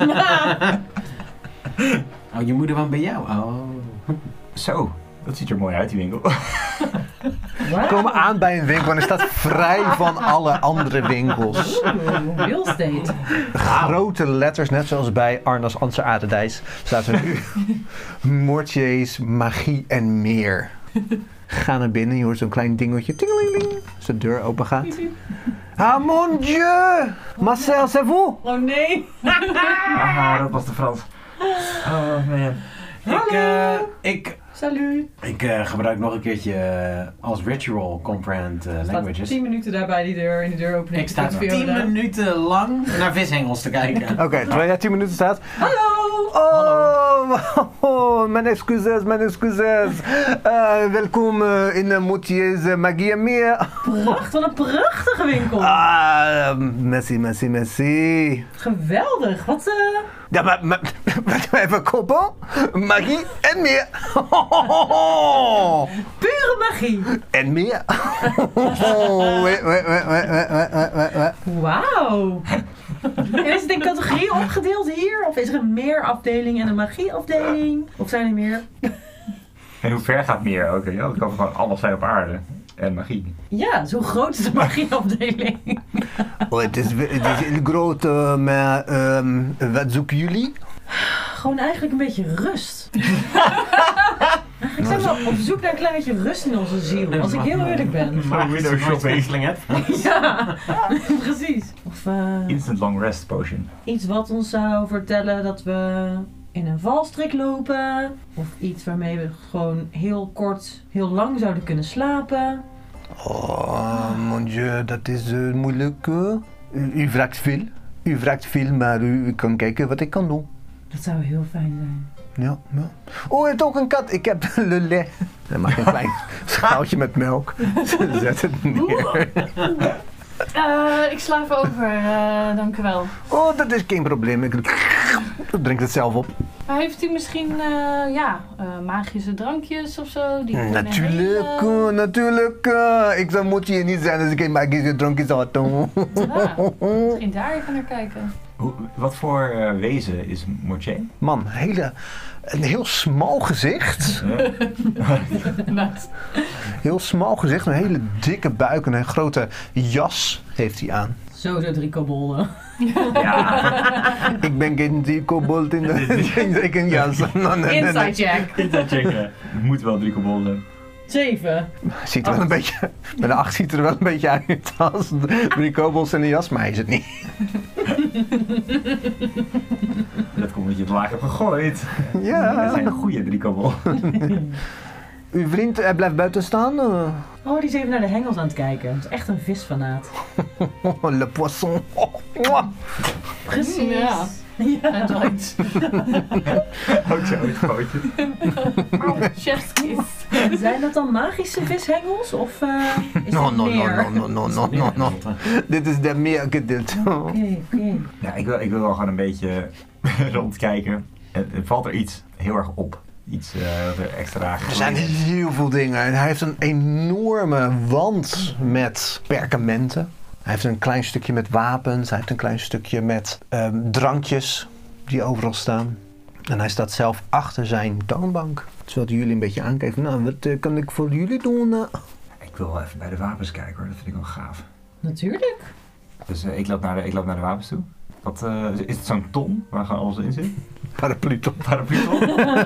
Oh, je moeder woont bij jou? Oh. Zo, dat ziet er mooi uit, die winkel. We komen aan bij een winkel en hij staat vrij van alle andere winkels. Oeh, real estate. Grote letters, net zoals bij Arnas Anser Aderdijs, staat er nu Morty's Magie en meer. Ga naar binnen, je hoort zo'n klein dingeltje. Tingelingeling, als de deur open gaat. Ah mon dieu! Marcel, c'est vous? Oh nee! Ah, dat was de Frans. Oh man. Ik, uh, ik... Salut! Ik uh, gebruik nog een keertje uh, als ritual comprehend uh, languages. tien minuten daar bij die deur, in de deur openen. Ik sta tien minuten lang naar vishengels te kijken. Oké, okay, terwijl jij tien minuten staat. Hallo! Oh, oh mijn excuses, mijn excuses. Uh, welkom uh, in uh, Morty's Magie en meer. Pracht, wat een prachtige winkel. Ah, merci, merci, merci. Geweldig, wat uh... Ja, maar, maar even koppel, magie en meer. Pure magie. En meer. Wauw. En is het in categorieën opgedeeld hier? Of is er een meerafdeling en een magieafdeling? Of zijn er meer? En hoe ver gaat meer ook? Ja, dat kan gewoon alles zijn op aarde. En magie. Ja, zo groot is de magieafdeling. Oh, het is, het is heel groot, uh, maar um, wat zoeken jullie? Gewoon eigenlijk een beetje rust. Eigenlijk Ik zijn wel op zoek naar een klein beetje rust in onze ziel, als ik heel eerlijk ben. Maar window shopping hebt. Ja, precies. Of uh, Instant long rest potion. iets wat ons zou vertellen dat we in een valstrik lopen. Of iets waarmee we gewoon heel kort, heel lang zouden kunnen slapen. Oh, mon dieu, dat is uh, moeilijk. Uh. U, u vraagt veel. U vraagt veel, maar u, u kan kijken wat ik kan doen. Dat zou heel fijn zijn. Ja, ja. Oh, je hebt ook een kat. Ik heb le lait. Dan mag je een klein schaaltje met melk. Zet het neer. Uh, ik sla even over, uh, dank u wel. Oh, dat is geen probleem. Ik drink het zelf op. Maar heeft u misschien uh, ja, uh, magische drankjes of zo? Die kunnen Natuurlijk, helen? uh, natuurlijk. Uh, ik zou moet hier niet zijn als ik geen magische drankjes had. Ja, misschien daar even naar kijken. Hoe, wat voor uh, wezen is Mortier? Man, hele, een heel smal gezicht. Nice. Heel smal gezicht, een hele dikke buik en een grote jas heeft hij aan. Zo, zo drie kobolden. Ja. Ik ben geen die kobold in de ik een jas. Inside check. Inside checken. Het moet wel drie kobolden. Zeven. Ziet er wel een beetje, met een acht ziet er wel een beetje uit als drie kobolds in een jas, maar hij is het niet. Dat komt omdat je het laag hebt gegooid. Ja. Dat zijn een goede drie kobolden. Uw vriend hij blijft buiten staan? Uh. Oh, die is even naar de hengels aan het kijken. Dat is echt een visfanaat. Le poisson. Oh. Precies. Ja. Ja. Het lijkt. Ook zo, het gootje. Chefskiss. Zijn dat dan magische vishengels of uh, is No, dat no, no, meer? no, no, no, no, no. Dit is de meergedeelte. Oké, oké. Okay. Ja, ik wil, ik wil wel gewoon een beetje rondkijken. Er, er valt er iets heel erg op. Iets uh, wat er extra... Er zijn heel veel dingen. Hij heeft een enorme wand met perkamenten. Hij heeft een klein stukje met wapens. Hij heeft een klein stukje met um, drankjes die overal staan. En hij staat zelf achter zijn toonbank. Terwijl jullie een beetje aankijken. Nou, wat uh, kan ik voor jullie doen? Uh? Ik wil wel even bij de wapens kijken hoor. Dat vind ik wel gaaf. Natuurlijk. Dus uh, ik, loop naar de, ik loop naar de wapens toe. Wat, uh, is het zo'n ton waar gewoon alles in zit? Paraplu-ton. Paraplu-ton?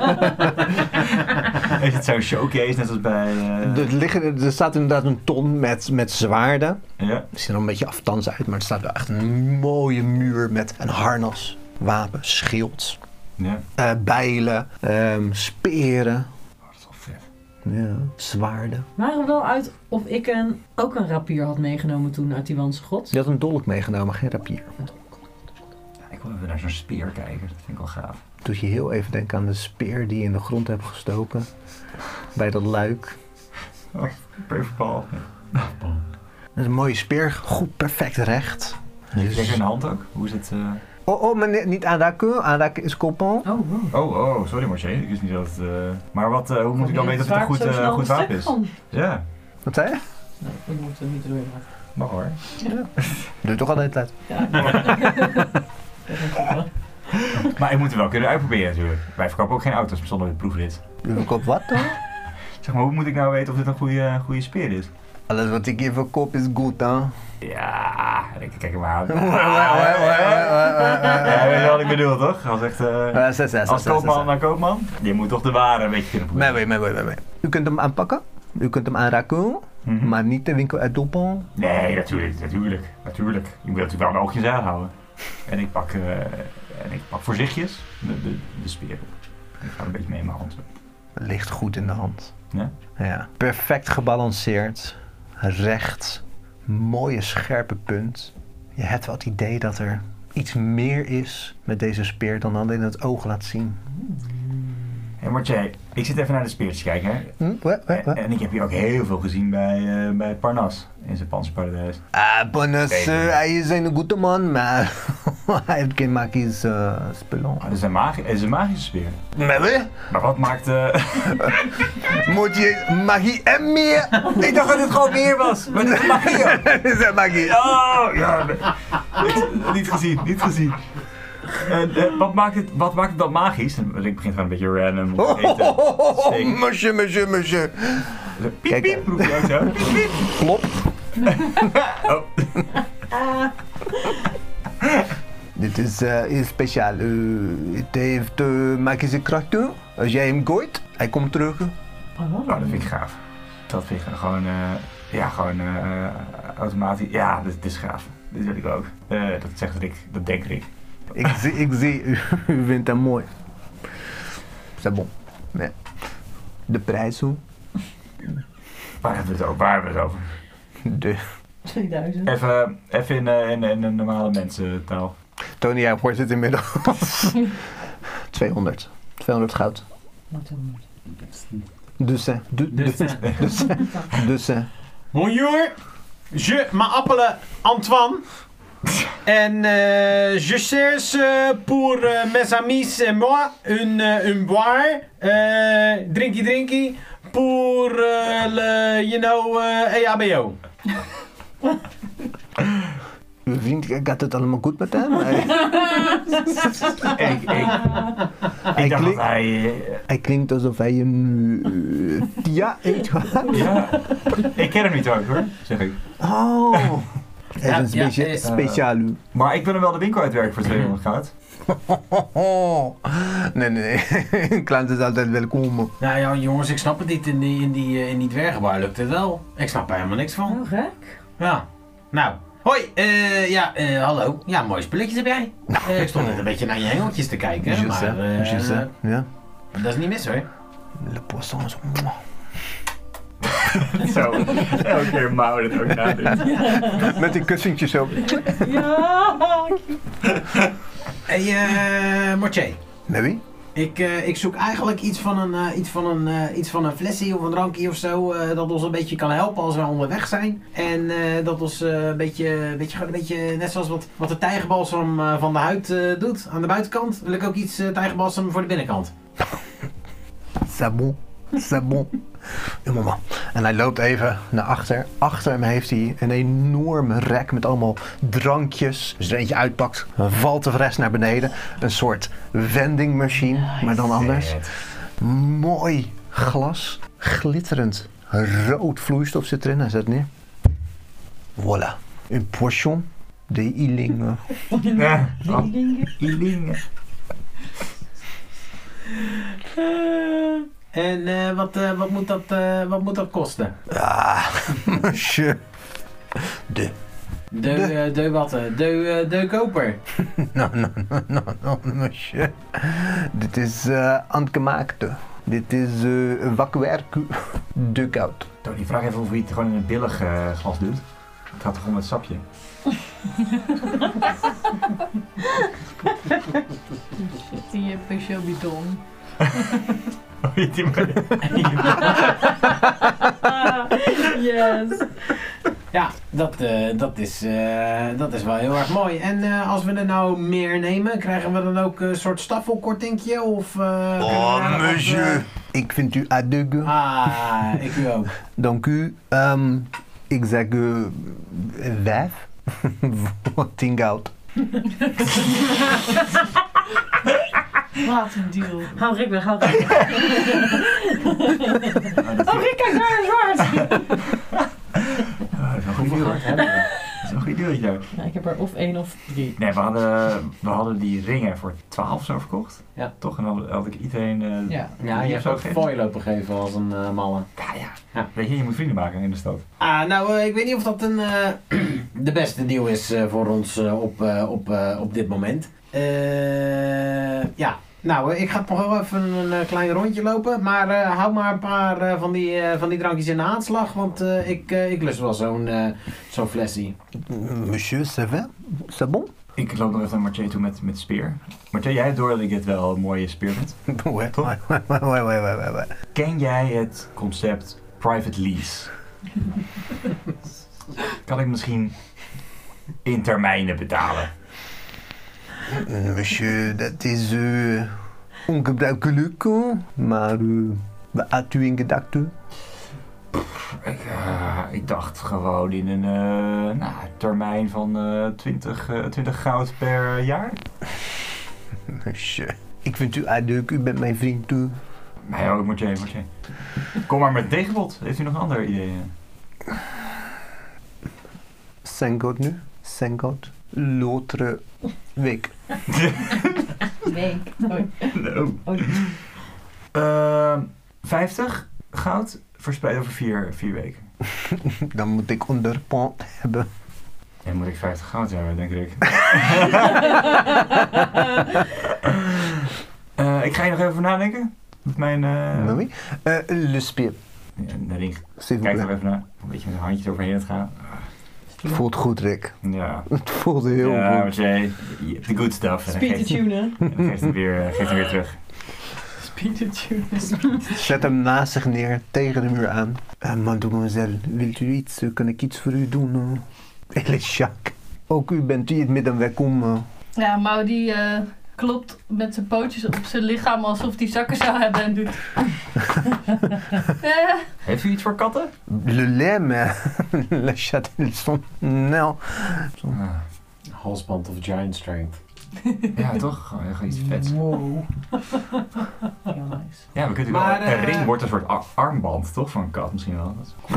Is het zo'n showcase net als bij... Uh... Er, liggen, er staat inderdaad een ton met, met zwaarden. Ja. Het ziet er een beetje aftans uit, maar er staat wel echt een mooie muur met een harnas, wapen, schild, Ja. uh, bijlen, um, speren. Oh, dat is wel vet. Ja, zwaarden. Waren we wel uit of ik een, ook een rapier had meegenomen toen uit die Wanse god? Je had een dolk meegenomen, geen rapier. Ik wil even naar zo'n speer kijken, dat vind ik wel gaaf. Doet je heel even denken aan de speer die je in de grond hebt gestoken. Bij dat luik. Oh, perfectbal. Dat is een mooie speer, goed perfect recht. Heb je zeker in de hand ook? Hoe is het? Uh... Oh, oh, meneer, niet aanraken. Aanraken is copain. Oh, wow. Oh, oh, sorry Marcel. Ik wist niet dat het... Uh... Maar wat, uh, hoe moet ik dan weten of het een goed, uh, goed wapen is? Ja. Wat zei je? Nee, ik moet het niet doorheen maken. Mag hoor. Ja. Doe je toch altijd uit. Ja. Maar ik moet het wel kunnen uitproberen natuurlijk. Wij verkopen ook geen auto's zonder het proefrit. Je verkoopt wat dan? Zeg maar, hoe moet ik nou weten of dit een goede, goede speer is? Alles wat ik hier verkoop is goed, hè? Ja, ik kijk hem aan. Ja, weet je wat ik bedoel, toch? Als echt, uh, als koopman naar koopman, je moet toch de ware een beetje kunnen proberen. Nee, nee, nee, nee. U kunt hem aanpakken, u kunt hem aanraken, mm-hmm. maar niet de winkel uit Doppel. Nee, natuurlijk, natuurlijk, natuurlijk. Je moet natuurlijk wel een oogje aanhouden. En ik pak, uh, en ik pak voorzichtig de, de, de speer op. Ik ga een beetje mee in mijn hand. Ligt goed in de hand. Ja? Ja. Perfect gebalanceerd, recht, mooie scherpe punt. Je hebt wel het idee dat er iets meer is met deze speer dan alleen het oog laat zien. Hé hey Martje, ik zit even naar de speer te kijken. Hè? Hm? What, what, what? En, en ik heb hier ook heel veel gezien bij, uh, bij Parnas in zijn panzerparadijs. Ah, Parnas, uh, hij is een goede man, maar hij heeft geen magisch uh, spullen. Ah, dat is een, magi- is een magische speer. Maar wat? Maar wat maakt... Uh... Moet je magie en meer? Ik dacht dat het gewoon meer was, maar dit is magie. Dit is magie. Oh, ja. Niet, niet gezien, niet gezien. Uh, uh, wat, maakt het, wat maakt het dan magisch? Ik begin gewoon een beetje random om te eten. Oh, oh, oh, oh, monsieur, monsieur, monsieur. Piep, Kijk, piep, roep je ook zo. Piep, piep. Klop. Oh. Dit is uh, heel speciaal. Uh, het heeft uh, magische krachten. Als jij hem gooit, hij komt terug. Oh, Oh, dat vind ik gaaf. Dat vind ik gaaf. Gewoon, uh, ja, gewoon uh, automatisch. Ja, dit, dit is gaaf. Dit wil ik ook. Uh, dat zegt Rick, dat denkt Rick. Ik zie, ik zie, u, u vindt hem mooi. C'est bon. Nee. De prijs hoe? Waar hebben we het over? Waar hebben we het over? De. tweeduizend. Even, even in, uh, in, in een normale mensentaal. Tony, jij hoort het inmiddels. tweehonderd. tweehonderd goud. Wat dan? Dus, hè. Du, Dus, dus, hè. dus, dus, hè. Bonjour, je m'appelle Antoine. En uh, je cherche pour uh, mes amis et moi un, uh, un boire, uh, drinky drinky, pour uh, le, you know, uh, E H B O. Uw vriend, gaat het allemaal goed met hem? Hij, ik, ik, hij, ik dacht klink, dat hij... Uh, hij klinkt alsof hij een uh, Tia eet gehad. ja, ik ken hem niet ook hoor, zeg ik. Oh. Hij is Ja, een ja, specia- eh, speciaal. Maar ik wil hem wel de winkel uitwerken voor tweehonderd goud. Nee, nee, nee. Klant is altijd welkom. Nou ja, jongens, ik snap het niet. In die, in die, uh, in die dwergenbar lukt het wel. Ik snap er helemaal niks van. Oh, gek. Ja. Nou, hoi. Uh, ja, uh, hallo. Ja, mooie spulletjes heb jij. Uh, ik stond net een beetje naar je hengeltjes te kijken. Just, maar hè. uh, Just, hè. Ja. dat is niet mis hoor. Le poisson is... Zo, elke keer Mau dat ook nadenkt. Met die kussentjes op. Ja. Hey, uh, Mortier. Met wie? Ik, uh, ik zoek eigenlijk iets van een, uh, iets van een, uh, iets van een flesje of een drankje of zo. Uh, dat ons een beetje kan helpen als we onderweg zijn. En uh, dat ons uh, een beetje, beetje, gewoon een beetje net zoals wat, wat de tijgerbalsem uh, van de huid uh, doet. Aan de buitenkant wil ik ook iets uh, tijgerbalsem voor de binnenkant. C'est bon. C'est bon. Een moment. En hij loopt even naar achter. Achter hem heeft hij een enorme rek met allemaal drankjes. Als er eentje uitpakt, dan valt de rest naar beneden. Een soort vending machine, maar dan anders. Mooi glas, glitterend rood vloeistof zit erin. Hij zet neer. Voilà. Een poisson de Ilinge. Ja. Oh. Ilinge. En uh, wat, uh, wat, moet dat, uh, wat moet dat kosten? Ah, monsieur. De. De, uh, de wat? uh, De, uh, de koper. No, no, no, no, no, monsieur. Dit is uh, handgemaakte. Dit is uh, wakwerk de koud. Tony, vraag even of je het gewoon in een billig uh, glas doet. Het gaat toch om het sapje? Die Peugeot bidon. Oh, je die maar... Yes. Ja, dat, uh, dat, is, uh, dat is wel heel erg mooi. En uh, als we er nou meer nemen, krijgen we dan ook een soort staffelkortingje? Of, uh, Oh, we, monsieur. Of, Ik vind u aardig. ah, ik u ook. Dank u. Um, ik zeg uh, vijf voor tien goud. Wat een deal. Hou Rick weg, hou Rick weg. Oh, Rick, kijk daar, zwart. Oh, dat is een goed deal. Dat is een goed dealtje. Ja, ik heb er of één of drie. Nee, we hadden, we hadden die ringen voor twaalf zo verkocht. Ja. Toch? En dan had, had ik iedereen... Uh, Ja, ja die je hebt zo ook gegeven. fooi lopen geven als een uh, malle. Ja, ja, Ja. Weet je, je moet vrienden maken in de stad. Ah, nou, uh, ik weet niet of dat een, uh, de beste deal is uh, voor ons uh, op, uh, op, uh, op dit moment. Uh, ja, nou, uh, ik ga nog wel even een uh, klein rondje lopen. Maar uh, hou maar een paar uh, van, die, uh, van die drankjes in de aanslag. Want uh, ik, uh, ik lust wel zo'n uh, zo'n flesje. Monsieur, c'est vrai? C'est bon? Ik loop nog even naar Marché toe met, met speer. Marché, jij hebt door dat ik dit wel een mooie speer vind. Ouais, Toch? ouais, ouais, ouais, ouais, ouais, ouais, ouais. Ken jij het concept private lease? Kan ik misschien in termijnen betalen? Monsieur, dat is uh, ongebruikelijk, maar uh, wat had u in gedachten? Ik, uh, ik dacht gewoon in een uh, nou, termijn van uh, twintig, uh, twintig goud per jaar. Monsieur, ik vind u aardig, u bent mijn vriend. Uh. Nee, ook moet je, moet je. Kom maar met een tegenbod. Heeft u nog andere ideeën? Cinq goud nu, cinq goud. L'autre week. Nee. Oh. No. Oh. Uh, vijftig? goud verspreid over vier, vier weken. Dan moet ik onder pond hebben. En moet ik vijftig goud hebben, denk ik. uh, ik ga hier nog even over nadenken. Met mijn... Uh... Oui. Uh, le spier. Ja, de ring. Kijk er even naar. Een beetje met de handjes overheen het gaan. Het voelt goed, Rick. Ja. Het voelt heel ja, goed. Ja, de good stuff. Speed te tunen. En dan geeft hij weer, geeft hij weer terug. Speed te tunen. Zet hem naast zich neer, tegen de muur aan. Uh, mademoiselle, wilt u iets? Kan ik iets voor u doen? Uh? Elle Jacques. Ook u bent hier met hem welkom. Uh. Ja, Mau die uh, klopt met zijn pootjes op zijn lichaam alsof hij zakken zou hebben en doet... ja. Heeft u iets voor katten? Le lait, mais le chat, ils sont... Nou. Ah. Halsband of giant strength. Ja, toch? Gewoon iets vets. Wow. Heel nice. Ja, we kunnen Maar, wel... Een uh, ring wordt een soort ar- armband, toch? Van een kat misschien wel.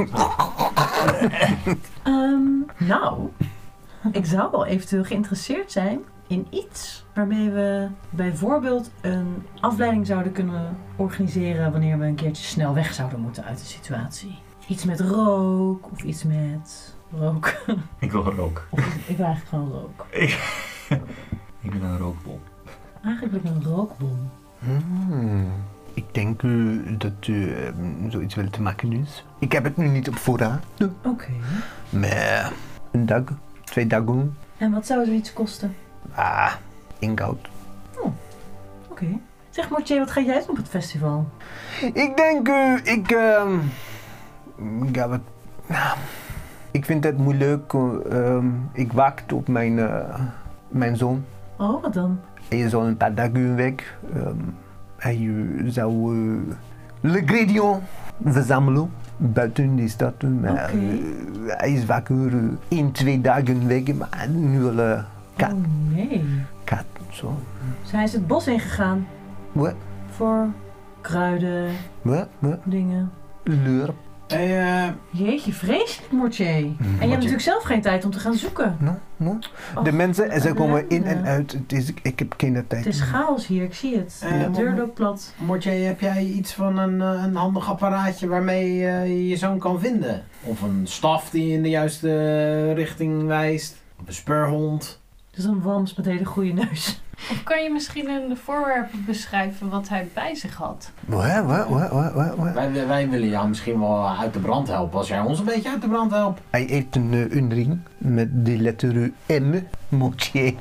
um, nou, ik zou wel eventueel geïnteresseerd zijn in iets waarmee we bijvoorbeeld een afleiding zouden kunnen organiseren wanneer we een keertje snel weg zouden moeten uit de situatie. Iets met rook of iets met rook. Ik wil rook. Of, ik wil eigenlijk gewoon rook. Ik, ik wil een rookbom. Eigenlijk wil ik een rookbom. Hmm. Ik denk uh, dat u uh, zoiets wilt maken is. Ik heb het nu niet op voorraad. Oké. Okay. Maar een dag, twee dagen. En wat zou zoiets kosten? Ah, in goud. Oh, oké. Okay. Zeg Mortier, wat ga jij doen op het festival? Ik denk, uh, ik... Uh, ja, wat... Nou, ik vind het moeilijk. Uh, um, ik wacht op mijn, uh, mijn zoon. Oh, wat dan? Hij is al een paar dagen weg. Um, hij uh, zou uh, le gradient verzamelen buiten die stad. Maar okay. uh, hij is wakker uh, in twee dagen weg. Maar nu al uh, kat. Oh nee. Kat, zo. Dus hij is het bos ingegaan? Wat? Voor kruiden, Wat? Wat? dingen. Lurp. Hey, uh... Jeetje, vreselijk Mortier. Mm, en je Mortier. hebt natuurlijk zelf geen tijd om te gaan zoeken. No, no. Och, de mensen, ze komen in ja. en uit. Het is, ik heb geen tijd. Het is chaos hier, ik zie het. Uh, de deur loopt plat. Mortier, heb jij iets van een, een handig apparaatje waarmee uh, je je zoon kan vinden? Of een staf die in de juiste richting wijst? Of een speurhond? Het is een wams met een hele goede neus. Of kan je misschien in de voorwerpen beschrijven wat hij bij zich had? Wat, wat, wat, wat, wat? Wij, wij willen jou misschien wel uit de brand helpen als jij ons een beetje uit de brand helpt. Hij heeft een, uh, een ring met de letter M. Mortier.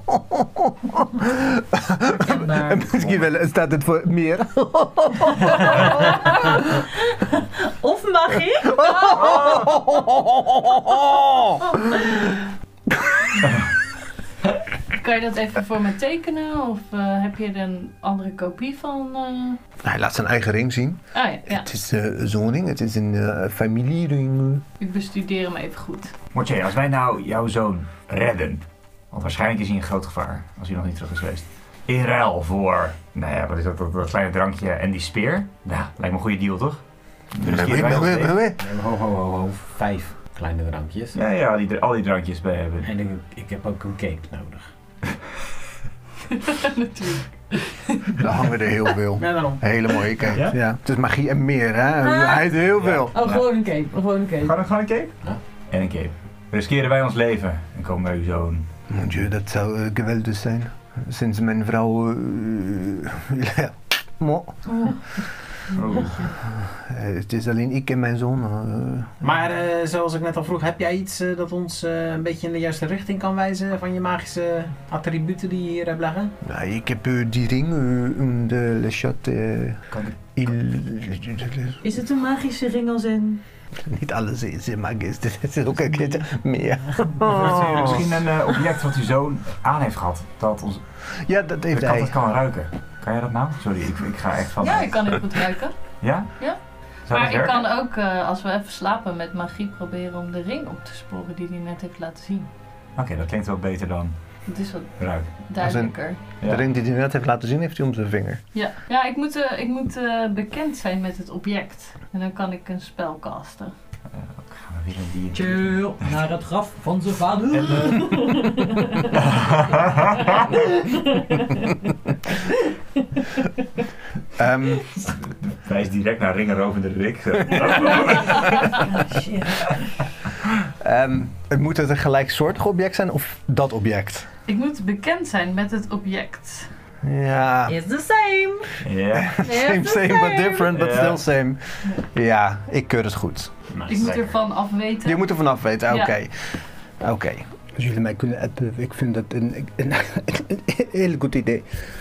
Maar... Misschien wel staat het voor meer. Of magie? Kan je dat even voor me tekenen? Of uh, heb je er een andere kopie van? Uh... Hij laat zijn eigen ring zien. Ah ja, ja. Het is uh, zo'n ring, het is een uh, familiering. Ik bestudeer hem even goed. Mortier, als wij nou jouw zoon redden, want waarschijnlijk is hij in groot gevaar als hij nog niet terug is geweest. In ruil voor, nou ja, wat is dat, dat, dat kleine drankje en die speer? Nou, lijkt me een goede deal, toch? Ho, ho, ho, ho. Vijf kleine drankjes. Ja, ja, die, al die drankjes bij hebben. En ik, ik heb ook een cape nodig. Natuurlijk. Er hangen er heel veel. Ja, daarom. Hele mooie cape. Ja? Ja. Het is magie en meer, hè? Ah. Hij heeft heel veel. Oh, gewoon een cape. Gewoon een cape. Gewoon, gewoon een cape? Ja. En een cape. Riskeren wij ons leven en komen wij uw zoon. Mon dieu, dat zou uh, geweldig zijn. Sinds mijn vrouw... Uh, ja. Mo. Oh. Oh. Uh, het is alleen ik en mijn zoon. Uh, Maar uh, zoals ik net al vroeg, heb jij iets uh, dat ons uh, een beetje in de juiste richting kan wijzen van je magische attributen die je hier hebt leggen? nou, ik heb uh, die ring, uh, de le chat. Uh, il, Is het een magische ring als in... niet alles is magisch, het is ook een keertje meer. Oh. Misschien een uh, object wat uw zoon aan heeft gehad. Dat ons, Ja, dat heeft de kat hij. het kan ruiken. Kan jij dat nou? Sorry, ik, ik ga echt van... Ja, ik kan heel goed ruiken. Ja? Ja. Zou Maar dat ik werken? kan ook, uh, als we even slapen, met magie proberen om de ring op te sporen die hij net heeft laten zien. Oké, okay, dat klinkt wel beter dan Het is wat ruiken. duidelijker. De ring die hij net heeft laten zien, heeft hij om zijn vinger. Ja, ja ik moet, uh, ik moet uh, bekend zijn met het object. En dan kan ik een spel casten. Uh, gaan we weer een die... Chill, naar het graf van zijn vader. En, uh... um, Wijs direct naar ringenrovende Rick. Oh, shit. Um, moet het een gelijksoortig object zijn of dat object? Ik moet bekend zijn met het object. Ja. It's the same. Ja. Same, same, but different, but Ja. still same. Ja, ik keur het goed. Ik moet ervan afweten. Je moet er vanaf weten, oké. Ja. Oké. Okay. Als jullie mij kunnen appen, ik vind dat een, een, een, een heel goed idee.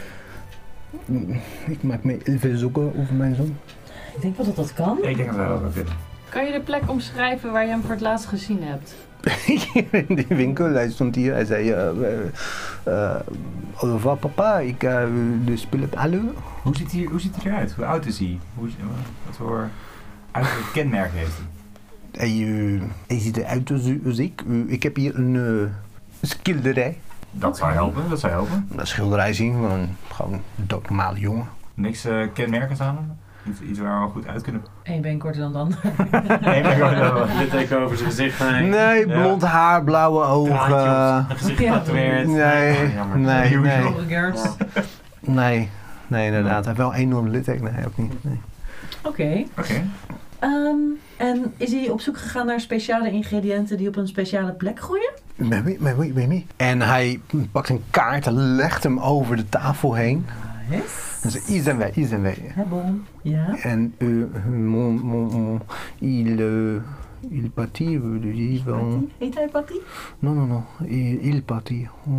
Ik maak me heel veel zorgen over mijn zoon. Ik denk wel dat dat kan. Ik denk dat we dat wel kunnen. Kan je de plek omschrijven waar je hem voor het laatst gezien hebt? In die winkel, hij stond hier, hij zei... Uh, uh, uh, au revoir papa, ik ga uh, de spullen halen. Hoe ziet, hij, hoe ziet hij eruit? Hoe oud is hij? Hoe, wat voor uiterlijk kenmerk heeft hij? Hij, uh, hij ziet eruit als, als ik. Uh, ik heb hier een uh, schilderij. Dat zou helpen, dat zou helpen. Een schilderij zien van een gewoon doodnormale jongen. Niks uh, kenmerkends aan hem? Iets, iets waar we goed uit kunnen... Eén been korter dan de ander. Nee, maar gewoon wel. Litteken over zijn gezicht. Nee, Nee, blond haar, blauwe ogen. Traantjes, een gezicht Ja. getatoeëerd. Nee, jammer. nee, nee. Girls. Nee, nee, inderdaad. Hij heeft wel een enorm litteken. Nee, ook niet. Nee. Oké. Oké. Ehm, en is hij op zoek gegaan naar speciale ingrediënten die op een speciale plek groeien? Baby, baby, baby. En hij pakt een kaart en legt hem over de tafel heen. Yes. En ze hier zijn wij, hier zijn wij. Hè, bon. Ja. En uh, mon, mon, mon, il, uh, il partit, uh, il va... Heet hij Patty? Non, non, non. Il, il partit. Uh,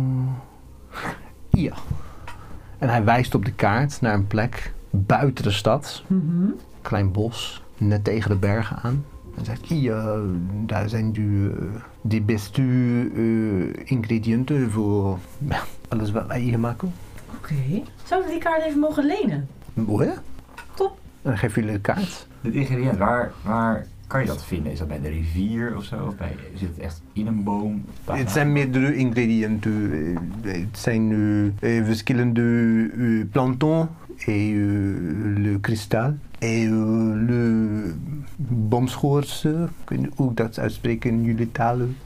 ja. En hij wijst op de kaart naar een plek buiten de stad. Mhm. Klein bos, net tegen de bergen aan. Hij zegt, ja, daar zijn de, uh, de beste uh, ingrediënten voor alles wat wij hier maken. Oké. Zouden we die kaart even mogen lenen? Mooi, hè? Top. En dan geef jullie de kaart. Dit ingrediënt, waar, waar kan je dat vinden? Is dat bij de rivier of zo? Of bij, zit het echt in een boom? Het zijn meerdere ingrediënten. Uh, Het zijn uh, uh, verschillende uh, planten. En uh, le kristal. En uh, le boomschors. Uh, ik weet niet hoe ik dat uitspreken in jullie talen.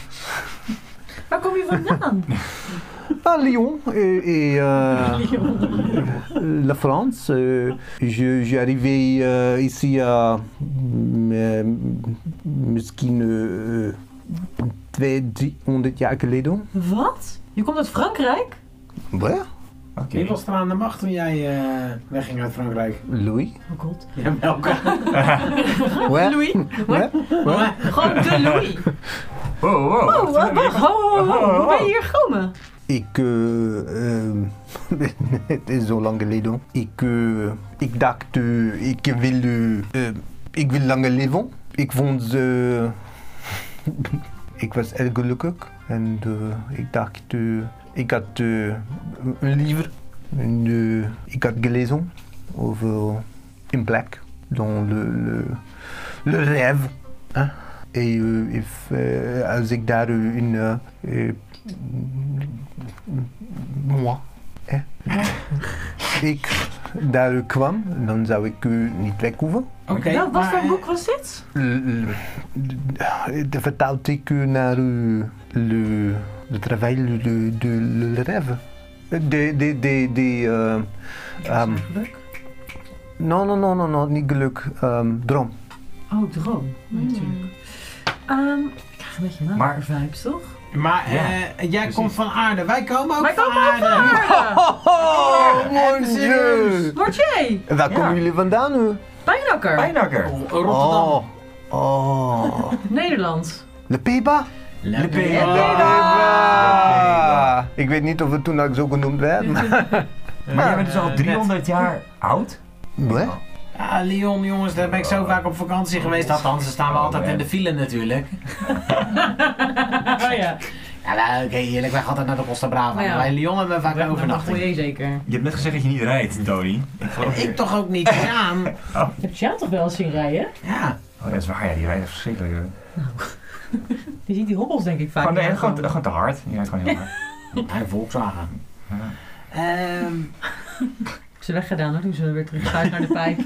Waar kom je vandaan? À Lyon et, et euh, la France. Euh, je, j'ai arrivé euh, ici à euh, misschien uh, twee, driehonderd jaar geleden. Wat? Je komt uit Frankrijk? Ouais, Oké. Wie was er aan de macht toen jij uh, wegging uit Frankrijk? Louis. Oh god. Ja, welke? Ouais. Louis? Ouais. Ouais. Gewoon de Louis. Wow, wow. Oh, wacht, wacht. Ho, ho, ho. Hoe ben je hier gekomen? Ik, uh, uh, het is zo lang geleden. Ik, uh, ik dacht, uh, ik wil, uh, uh, ik wil langer leven. Ik vond, uh, ik was erg gelukkig. En uh, ik dacht, uh, ik had uh, een livre. En uh, ik had gelezen over een plek. Dans le, le, le rêve. Hein? En uh, if, uh, als ik daar uh, in... Uh, uh, moi. Eh? Ik daar kwam, dan zou ik u niet weg hoeven. Oké, Okay, nou, wat maar, voor uh, boek was dit? De vertaalt ik u naar u le, le travail de, de le rêve. De, de, de, de, uh, um, Geluk. no, no, no, no, no, niet geluk, um, droom. Oh, droom. Mm. Natuurlijk. Um, ik krijg een beetje Maar- vibes, toch? Maar uh, Ja, jij precies. komt van aarde, wij komen ook Wij van komen ook van aarde. aarde. Oh, mon even dieu! serieus. Mortier, En waar Ja. komen jullie vandaan nu? Pijnakker, Pijnakker. Rotterdam. Oh, oh. Nederland. Le Peba? Le Peba! Ik weet niet of het toen ook zo genoemd werd, maar... Maar jij bent dus al driehonderd jaar oud? Wat? Ja, Lyon, jongens, daar ben ik zo vaak op vakantie geweest. Althans, dan staan we altijd in de file natuurlijk. Oh ja. Ja, nou, oké, eerlijk, wij gaan altijd naar de Costa Brava. Maar ja. Maar in Lyon hebben we vaak een Een overnachting. foyer zeker. Je hebt net gezegd dat je niet rijdt, Tony. Ik geloof Ik toch ook niet, ja. Je hebt Sjaan toch wel eens zien rijden? Ja. Oh, ja, dat is waar. Ja, die rijdt echt verschrikkelijk. hè. Je ziet die hobbels denk ik vaak. Gewoon, nee, niet gewoon, aankomen. gewoon te hard. Je rijdt gewoon heel hard. Hij Volkswagen. Ja. Ehm Ze weggedaan hoor, toen ze weer terug zijn naar de pijp.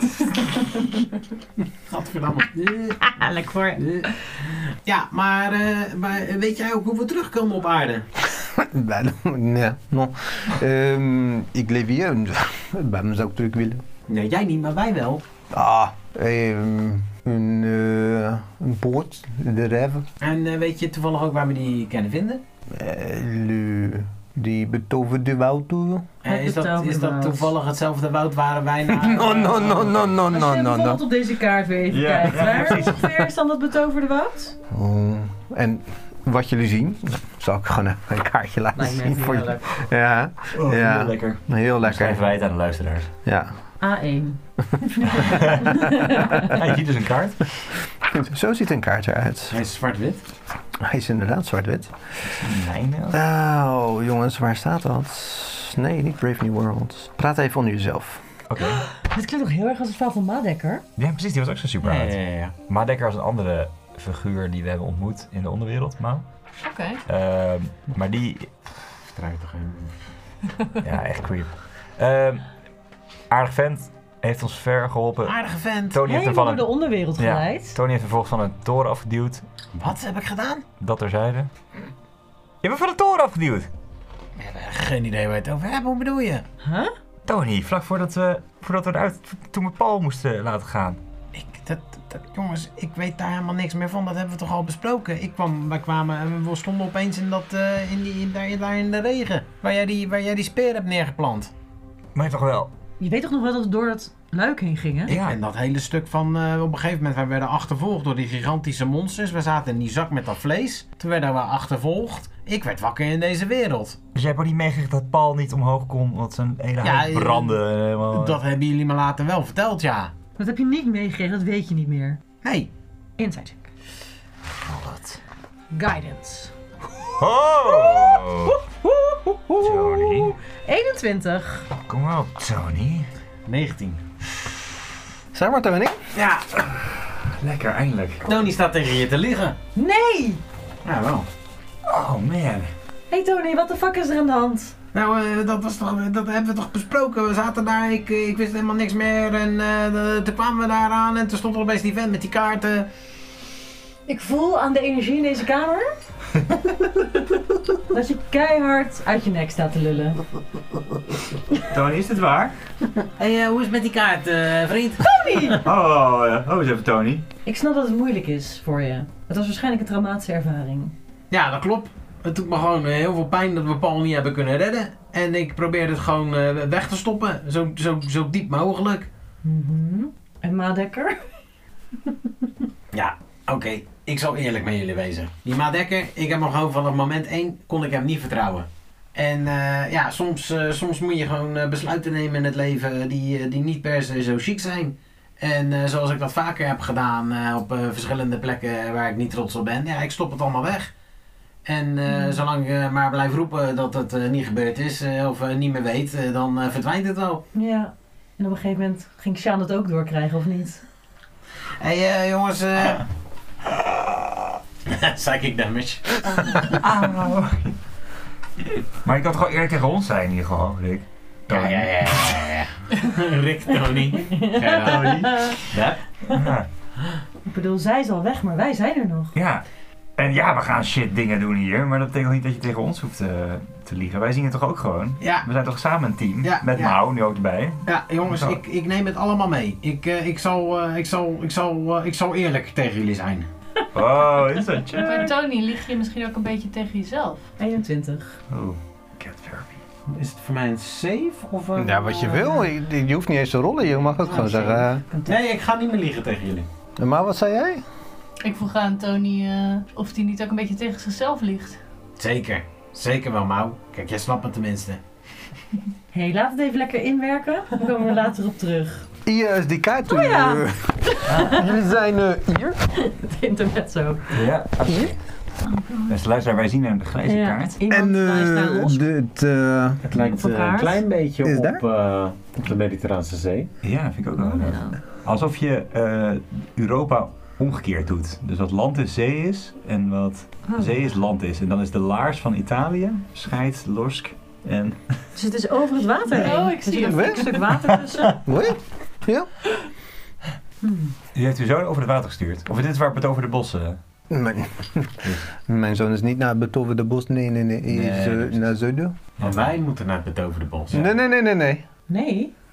Gadverdamme. Lekker voor. Ja, maar, uh, maar weet jij ook hoe we terugkomen op aarde? Bah, nee, non. Um, ik leef hier en waarom zou ik terug willen? Nee, jij niet, maar wij wel. Ah, um, een, uh, een poort, de reven. En uh, weet je toevallig ook waar we die kunnen vinden? Uh, die betoverde woud. Uh, is, dat, is dat toevallig hetzelfde woud waar wij naar... No, no, no, no, no, no, Als je no, bijvoorbeeld no. op deze kaart weer even Ja, kijkt. ja, Waar precies. ongeveer is dan dat betoverde woud? Oh, en wat jullie zien, zal ik gewoon even een kaartje laten Lijkt me zien echt voor je. heerlijk. Ja, Oh, ja. heel lekker. Heel lekker. Schrijven wij het aan de luisteraars. Ja. A één. Ja, je ziet dus een kaart. Zo ziet een kaart eruit. Hij is zwart-wit. Hij is inderdaad zwart-wit. Nee, Oh, jongens, waar staat dat? Nee, niet Brave New World. Praat even onder jezelf. Oké. Dit klinkt ook heel erg als het verhaal van Madekker. Ja, precies. Die was ook zo super Ja, oud. ja, ja. Madekker was een andere figuur die we hebben ontmoet in de onderwereld, Mau. Oké. Ehm, maar die... Vertrouw je toch even. Ja, echt creep. Ehm, aardig vent. Heeft ons ver geholpen. Aardige vent. Tony heeft hem Helemaal van door de een... onderwereld Ja, geleid. Tony heeft hem vervolgens van een toren afgeduwd. Wat heb ik gedaan? Dat er zeiden. Je bent van de toren afgeduwd. Ik heb geen idee waar je het over hebt. Hoe bedoel je? Huh? Tony, vlak voordat we, voordat we eruit... Toen we Paul moesten laten gaan. Ik, dat, dat, jongens, ik weet daar helemaal niks meer van. Dat hebben we toch al besproken. Ik kwam, wij kwamen en we stonden opeens in dat, uh, in die, in, daar, daar in de regen. Waar jij die, waar jij die speer hebt neergeplant. Maar toch wel. Je weet toch nog wel dat we door het luik heen gingen? Ja. En dat hele stuk van, uh, op een gegeven moment, wij werden achtervolgd door die gigantische monsters. We zaten in die zak met dat vlees. Toen werden we achtervolgd. Ik werd wakker in deze wereld. Dus jij hebt ook niet meegekregen dat Paul niet omhoog kon, omdat zijn hele Ja, huid brandde. en helemaal... Dat hebben jullie me later wel verteld, ja. Dat heb je niet meegekregen, dat weet je niet meer. Nee. Insight check. Wat? Guidance. Oh! Tony. eenentwintig. Kom maar op, Tony. negentien. Zeg maar, Tony. Ja, Lekker, eindelijk. Tony staat tegen je te liggen. Nee! Ja, wel. Oh man. Hey Tony, wat de fuck is er aan de hand? Nou, uh, dat, was toch, dat hebben we toch besproken. We zaten daar, ik, ik wist helemaal niks meer. En uh, de, toen kwamen we daar aan en toen stond er opeens die vent met die kaarten. Ik voel aan de energie in deze kamer dat je keihard uit je nek staat te lullen. Tony, is dit waar? Hé, hey, uh, hoe is het met die kaart, uh, vriend? Tony! Oh, ja. Oh, eens even Tony. Ik snap dat het moeilijk is voor je. Het was waarschijnlijk een traumatische ervaring. Ja, dat klopt. Het doet me gewoon uh, heel veel pijn dat we Paul niet hebben kunnen redden. En ik probeer het gewoon uh, weg te stoppen. Zo, zo, zo diep mogelijk. Mm-hmm. En Madekker? Ja, oké. Okay. Ik zal eerlijk met jullie wezen. Die Madekker, ik heb hem gewoon vanaf moment één kon ik hem niet vertrouwen. En uh, ja, soms, uh, soms moet je gewoon uh, besluiten nemen in het leven die, uh, die niet per se zo chic zijn. En uh, zoals ik dat vaker heb gedaan uh, op uh, verschillende plekken waar ik niet trots op ben. Ja, ik stop het allemaal weg. En uh, mm. zolang ik uh, maar blijf roepen dat het uh, niet gebeurd is uh, of uh, niet meer weet, uh, dan uh, verdwijnt het wel. Ja, en op een gegeven moment ging Sjaan het ook doorkrijgen, of niet? Hé hey, uh, jongens, uh... psychic damage. Auw. Maar je kan toch wel eerlijk tegen ons zijn in ieder geval, Rick? Ja, ja, ja, ja, ja. Rick, Tony. Ja, Tony. Ja. Ja. Ik bedoel, zij is al weg, maar wij zijn er nog. Ja. En ja, we gaan shit dingen doen hier, maar dat betekent niet dat je tegen ons hoeft te, te liegen. Wij zien het toch ook gewoon? Ja. We zijn toch samen een team? Ja, Met ja. Mau nu ook erbij. Ja, jongens, ik, ik neem het allemaal mee. Ik, uh, ik, zal, uh, ik, zal, ik, zal, uh, ik zal eerlijk tegen jullie zijn. Oh, is dat Maar je? Tony, lieg je misschien ook een beetje tegen jezelf? eenentwintig. Oh, cat therapy. Is het voor mij een save? Of een, Ja, wat je wil. Je, je hoeft niet eens te rollen. Je mag ook Ah, gewoon sorry. zeggen. Nee, ik ga niet meer liegen tegen jullie. Uh, maar wat zei jij? Ik vroeg aan Tony uh, of hij niet ook een beetje tegen zichzelf liegt. Zeker. Zeker wel, Mau. Kijk, jij snapt me tenminste. Hé, hey, laat het even lekker inwerken. Dan komen we later op terug. Hier is die kaart. Oh ja. Jullie zijn uh, hier. Het internet zo. Ja, absoluut. Beste luisteraar, wij zien een grijze Ja. kaart. Iemand En uh, staat uh, los. de, het, uh, Het lijkt Op uh, elkaar. een klein beetje Is op, daar? uh, op de Mediterraanse Zee. Ja, vind ik ook wel. Oh, leuk. ja. Alsof je uh, Europa omgekeerd doet. Dus wat land is, zee is. En wat Oh. zee is, land is. En dan is de laars van Italië, Scheid, Lorsk en... Dus het is over het water heen. Oh, ik Er zie zit een het. flink stuk water tussen. Hoi? Ja? Hmm. Die heeft u zo over het water gestuurd. Of dit is waar we het over de bossen... Mijn, mijn zoon is niet naar het betoverde bos. Nee, nee, nee. Hij is Nee, uh, precies. naar zuiden. En wij moeten naar het betoverde bos. Nee, nee, nee, nee, nee. Nee?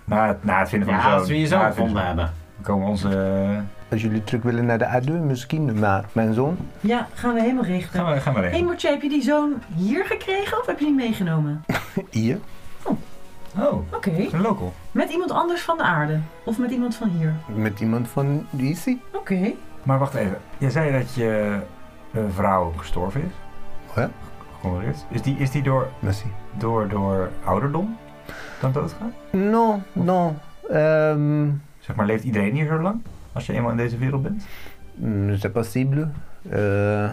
Na, het- na het vinden van Ja, de zoon. als we je Na zoon het vinden gevonden hebben. van- komen onze... Als jullie terug willen naar de aarde, misschien, maar mijn zoon. Ja, gaan we helemaal regelen. Gaan we, gaan we Hé hey, regelen. Mortje, heb je die zoon hier gekregen of heb je die meegenomen? Hier. Oh, Oké. een local. Met iemand anders van de aarde? Of met iemand van hier? Met iemand van D C. Oké. Maar wacht even. Jij zei dat je uh, vrouw gestorven is. Ja. Gecondoleerd. Is die, is die door, Merci. door, door ouderdom dan doodgaan? Non, non. Euh, Zeg maar, leeft iedereen hier zo lang? Als je eenmaal in deze wereld bent? c'est possible. Euh,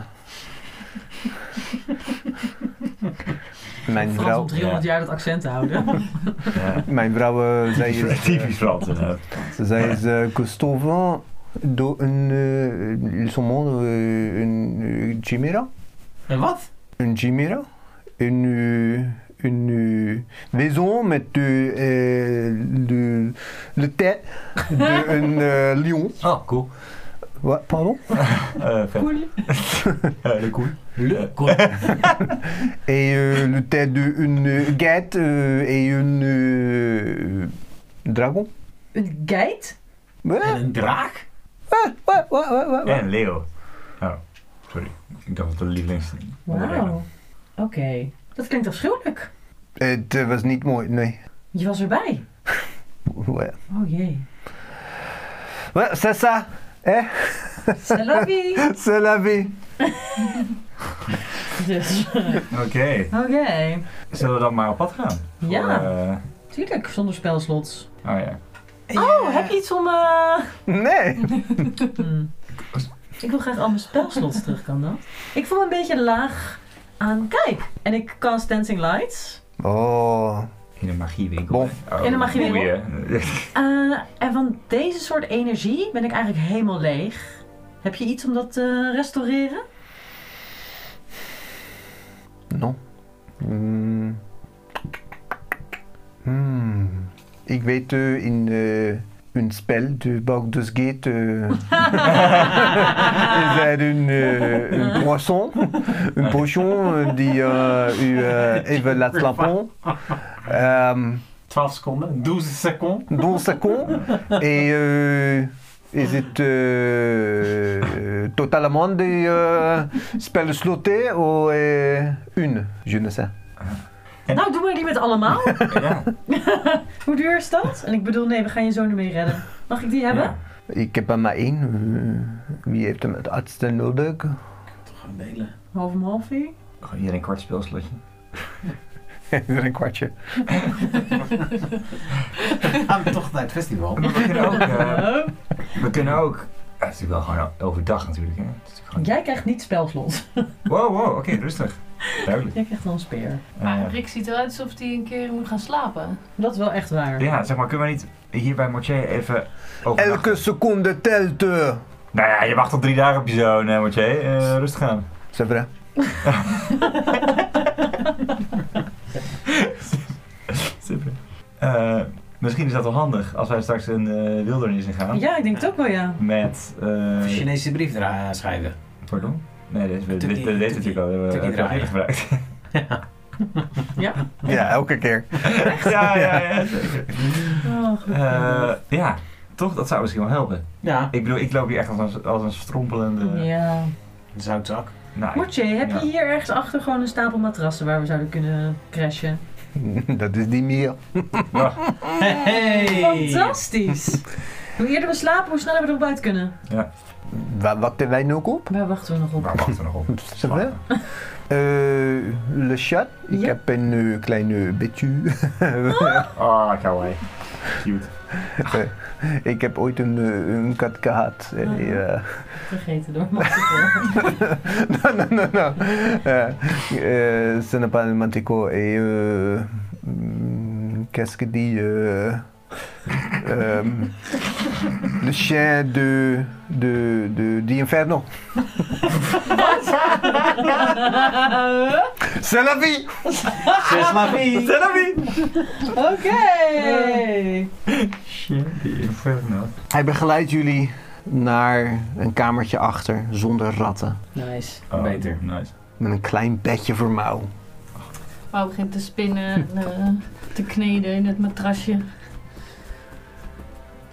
mijn Frans vrouw, om driehonderd jaar dat accent te houden. Ja. mijn vrouw, uh, zij is, Typisch Frans, inderdaad. zij is uh, gestorven door een, uh, ils sont morts, uh, een uh, chimera. En wat? Een chimera. Een, uh, een uh, maison met de, uh, de, de tête de een uh, lion. Oh, cool. Wat, pardon? Uh, vet. Cool. Uh, de cool. Le cool. Et euh, le tête d'une euh, guette euh, et une euh, dragon. Een geit? Ouais, En een draak? ouais, ouais, ouais, ouais, ouais, ouais. En een leeuw. Oh, sorry. Ik dacht dat het de lievelings... Wauw. Oké. Dat klinkt afschuwelijk. Het uh, was niet mooi, nee. Je was erbij. Ouais. Oh jee. Ouais, c'est ça. Eh? C'est la vie. C'est la vie. Dus, Oké. oké. Zullen we dan maar op pad gaan? Ja. Voor, uh, Tuurlijk, zonder spelslots. oh ja. Oh, heb je iets om... eh Nee. hmm. Ik wil graag al mijn spelslots terug, kan dat? Ik voel me een beetje laag aan kijk. En ik cast Dancing Lights. Oh. In een magiewinkel. Bon. Oh, In een magiewinkel? goeie. Uh, en van deze soort energie ben ik eigenlijk helemaal leeg. Heb je iets om dat te restaureren? Non. Hmm. Hmm. Ik weet uh, in uh, een spel, de Baldur's Gate, uh, is er een, uh, een poisson, een potion uh, die uh, u uh, even laat slapen. Um, twaalf seconden. douze seconden. douze secondes. Et euh, is het uh, totalement des uh, spellen slotés ou uh, une, je ne sais. En- Nou, doen we die met allemaal. Ja. Hoe duur is dat? En ik bedoel, nee, we gaan je zoon ermee redden. Mag ik die hebben? Ja. Ik heb er maar één. Uh, wie heeft hem het hardste nodig? Toch gaan delen. Half om halfie? Gewoon hier een kwart speelslotje. Weer een kwartje. Gaan we toch naar het festival? Maar we kunnen ook... Uh, we kunnen ook... Ja, het is natuurlijk wel gewoon overdag natuurlijk. Hè. Het is natuurlijk gewoon... Jij krijgt niet spelslots. Wow, wow, oké, okay, rustig. Duidelijk. Jij krijgt wel een speer. Maar Uh, Rick ziet eruit alsof hij een keer moet gaan slapen. Dat is wel echt waar. ja, zeg maar, kunnen we niet hier bij Mortier even overnachten? Elke seconde telt. Uh. Nou ja, je wacht al drie dagen op je zoon, uh, Mortier. Uh, rustig aan. C'est vrai. Super. Uh, misschien is dat wel handig als wij straks een uh, wildernis in gaan. Ja, ik denk het ook wel, ja. Met... Uh, Een Chinese brief eraan schrijven. Pardon? Nee, dit, dit, Tukkie- dit, dit tukkie- natuurlijk al. We tukkie hebben het draaien. eerder gebruikt. Ja? Ja, elke keer. ja, ja, ja, zeker. Oh, gelukkig. Uh, ja, toch? Dat zou misschien wel helpen. Ja. Ik bedoel, ik loop hier echt als een, als een strompelende... Ja. Een zoutzak. Nou, Mortje, heb je ja. hier ergens achter gewoon een stapel matrassen waar we zouden kunnen crashen? Dat is die meer. Oh, Hey! Fantastisch! Hoe eerder we slapen, hoe sneller we erop uit kunnen. ja, Waar wachten wij nog op? Waar wachten we nog op? waar wachten we nog op? C'est vrai? Uh, le chat. Ik Ja. heb een uh, kleine beetje. Oh, kawaii. Cute. Ik heb ooit een, uh, een kat gehad. Uh, uh, Vergeten door Manticore. non, non, non, non. Uh, uh, ce n'est pas un manticore. Et euh, mm, qu'est-ce que dit euh, euh, le chien de, de, de, di Inferno. C'est la vie! C'est la vie! C'est la vie! Oké! Shit, die inferno. Hij begeleidt jullie naar een kamertje achter, zonder ratten. Nice. Oh, Beter. Nice. Met een klein bedje voor Mauw. Wauw begint te spinnen en uh, te kneden in het matrasje.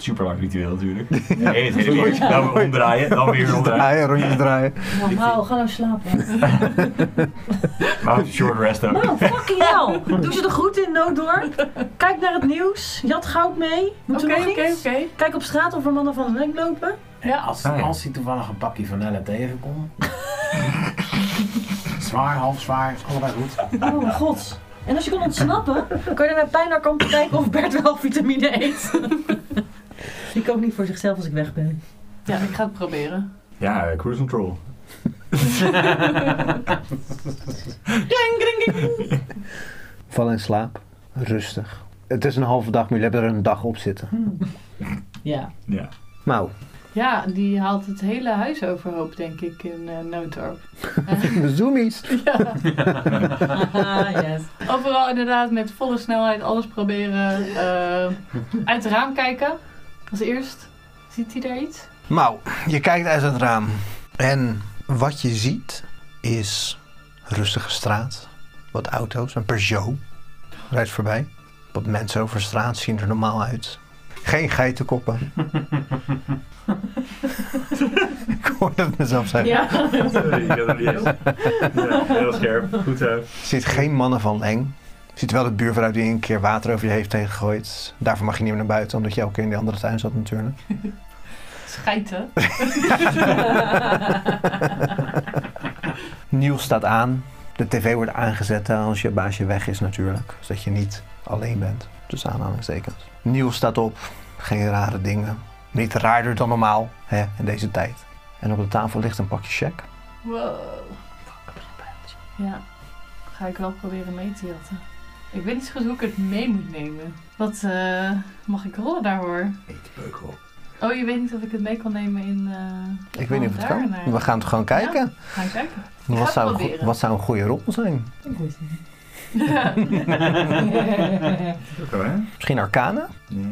Super lang ritueel natuurlijk. Ja, het hele uurtje, dan weer omdraaien, dan weer omdraaien. Draaien, rondjes draaien. Nou, nou, ga nou slapen. Maar een short rest ook. Nou, fucking hell. Doe ze de groeten in nood door. Kijk naar het nieuws. Jat goud mee. Moet Oké, er nog oké, iets? oké. Kijk op straat of er mannen van de lek lopen. Ja, als, Ah, ja. als hij toevallig een pakje vanille tegenkomt. Zwaar, half zwaar, is allebei goed. Oh mijn god. En als je kan ontsnappen, kan je naar Pijnakker om te kijken of Bert wel vitamine eet. Die kookt niet voor zichzelf als ik weg ben. Ja, ik ga het proberen. Ja, uh, cruise control. Val in slaap. Rustig. Het is een halve dag, maar jullie hebben er een dag op zitten. Ja. Ja. Nou, Ja, die haalt het hele huis overhoop, denk ik, in uh, Noodorp. de zoomies. Ja. Ah, yes. Overal inderdaad met volle snelheid alles proberen. Uh, uit het raam kijken. Als eerst. Ziet hij daar iets? Nou, je kijkt uit het raam. En wat je ziet is rustige straat. Wat auto's, een Peugeot rijdt voorbij. Wat mensen over straat zien er normaal uit. Geen geitenkoppen. Ik hoorde het mezelf zeggen. Ja. Ik had het niet eens. Ja, heel scherp. Goed zo. Je ziet geen mannen van Leng. Je ziet wel de buurvrouw die een keer water over je heeft heen gegooid. Daarvoor mag je niet meer naar buiten, omdat je elke keer in die andere tuin zat natuurlijk. Schijten. Nieuws staat aan. De tv wordt aangezet als je baasje weg is natuurlijk. Zodat je niet alleen bent. Tussen aanhalingstekens. Nieuws staat op. Geen rare dingen. Niet raarder dan normaal hè, in deze tijd. En op de tafel ligt een pakje check. Wow. Ja. Ga ik wel proberen mee te jatten. Ik weet niet zo goed hoe ik het mee moet nemen. Wat uh, mag ik rollen daarvoor? Eet de peuk op. Oh, je weet niet of ik het mee kan nemen in... Uh, Ik weet niet of het daar kan. naar- We gaan het gewoon kijken. Ja, ga ik kijken. Ik ga Wat het zou, een go- proberen. wat zou een goede rol zijn? Ik wist het niet. Zo, hè? Misschien Arcana?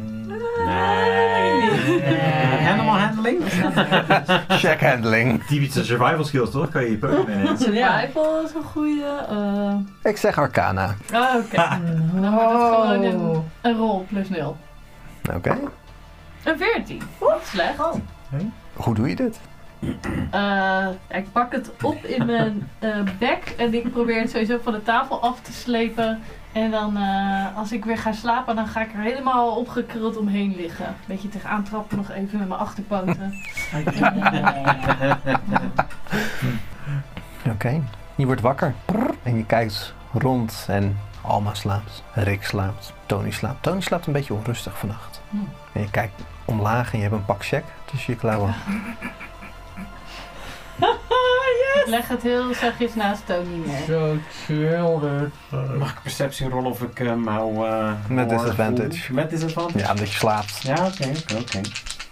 Uh, animal handling? Check handling. Typische survival skills, toch? Kan je je peuk meenemen. Survival is een goede. Uh... Ik zeg Arcana. Oh, oké. Dan wordt het gewoon een, een rol plus nul. Oké. Een veertien. Niet slecht. Hoe doe je dit? Uh, ik pak het op in mijn uh, bek en ik probeer het sowieso van de tafel af te slepen. En dan uh, als ik weer ga slapen, dan ga ik er helemaal opgekruld omheen liggen. Een beetje tegenaan trappen nog even met mijn achterpoten. Oké. Okay. Je wordt wakker. En je kijkt rond en Alma slaapt. Rick slaapt. Tony slaapt. Tony slaapt een beetje onrustig vannacht. Hmm. En je kijkt omlaag en je hebt een pak check tussen je klauwen. Ik leg het heel zachtjes naast Tony neer. Zo chill. Mag ik perceptie rollen of ik hem hou? Uh, Met hoor, disadvantage. voel? Met disadvantage? Ja, omdat je slaapt. Ja, oké, oké, oké.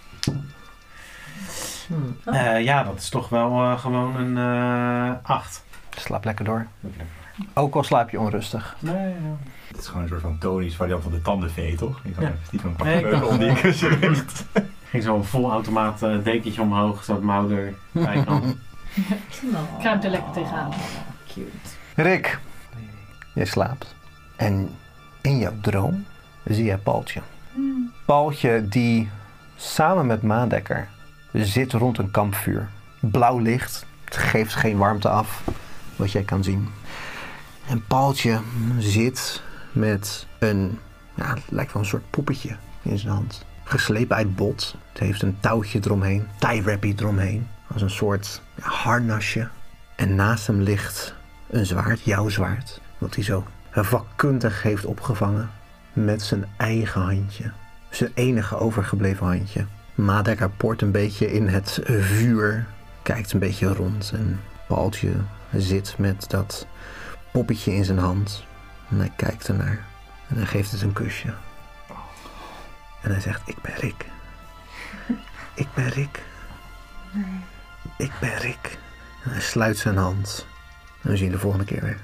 Uh, ja, dat is toch wel uh, gewoon een uh, acht. Slaap lekker door. Ook al slaap je onrustig. Nee, ja. Het is gewoon een soort van Tony's variant van de tandenvee, toch? Je kan Ja. even stiekem een Nee, pakje ik peuk om die kussen ligt. Ging zo'n vol automaat uh, dekentje omhoog, zodat mijn ouder bij kan. Ik kruip er lekker tegenaan. Cute. Rick, je slaapt. En in jouw droom zie je Paaltje. Hmm. Paaltje die samen met Maandekker zit rond een kampvuur. Blauw licht, het geeft geen warmte af, wat jij kan zien. En Paaltje zit met een, ja, het lijkt wel een soort poppetje in zijn hand. Geslepen uit bot. Het heeft een touwtje eromheen, tie-wrappie eromheen. Als een soort ja, harnasje. En naast hem ligt een zwaard, jouw zwaard. Wat hij zo vakkundig heeft opgevangen. Met zijn eigen handje. Zijn enige overgebleven handje. Madekker poort een beetje in het vuur. Kijkt een beetje rond. En Paaltje zit met dat poppetje in zijn hand. En hij kijkt ernaar. En hij geeft het een kusje. En hij zegt, ik ben Rick. Ik ben Rick. Ik ben Rick. En hij sluit zijn hand. En we zien je de volgende keer weer.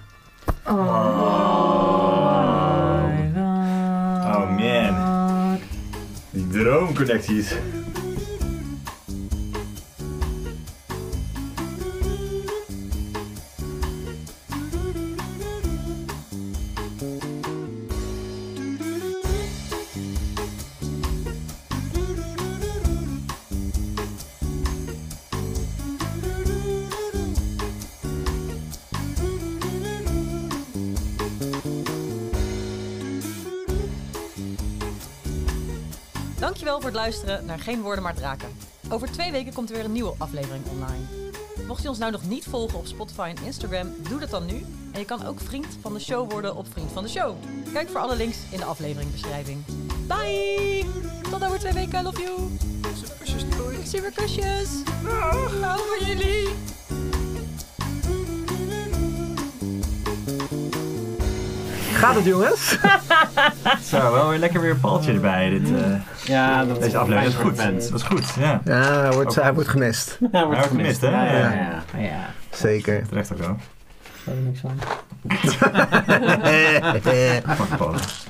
Oh man. Die droomconnecties. Dankjewel voor het luisteren naar Geen Woorden Maar Draken. Over twee weken komt er weer een nieuwe aflevering online. Mocht je ons nou nog niet volgen op Spotify en Instagram, doe dat dan nu. En je kan ook vriend van de show worden op Vriend van de Show. Kijk voor alle links in de afleveringbeschrijving. Bye! Tot over twee weken, I love you! Super kusjes, doei! Super kusjes! Ik hou van jullie! Gaat het, jongens? Zo, wel weer lekker weer een paaltje erbij. Dit, uh, Ja, dat deze aflevering was goed. Dat was goed, ja. Ja, hij wordt, hij wordt gemist. Hij Hij wordt gemist, hè? Ja, ja, Ja. ja. ja. ja. Zeker. Terecht ook wel. Daar is niks van. Fuck Paul.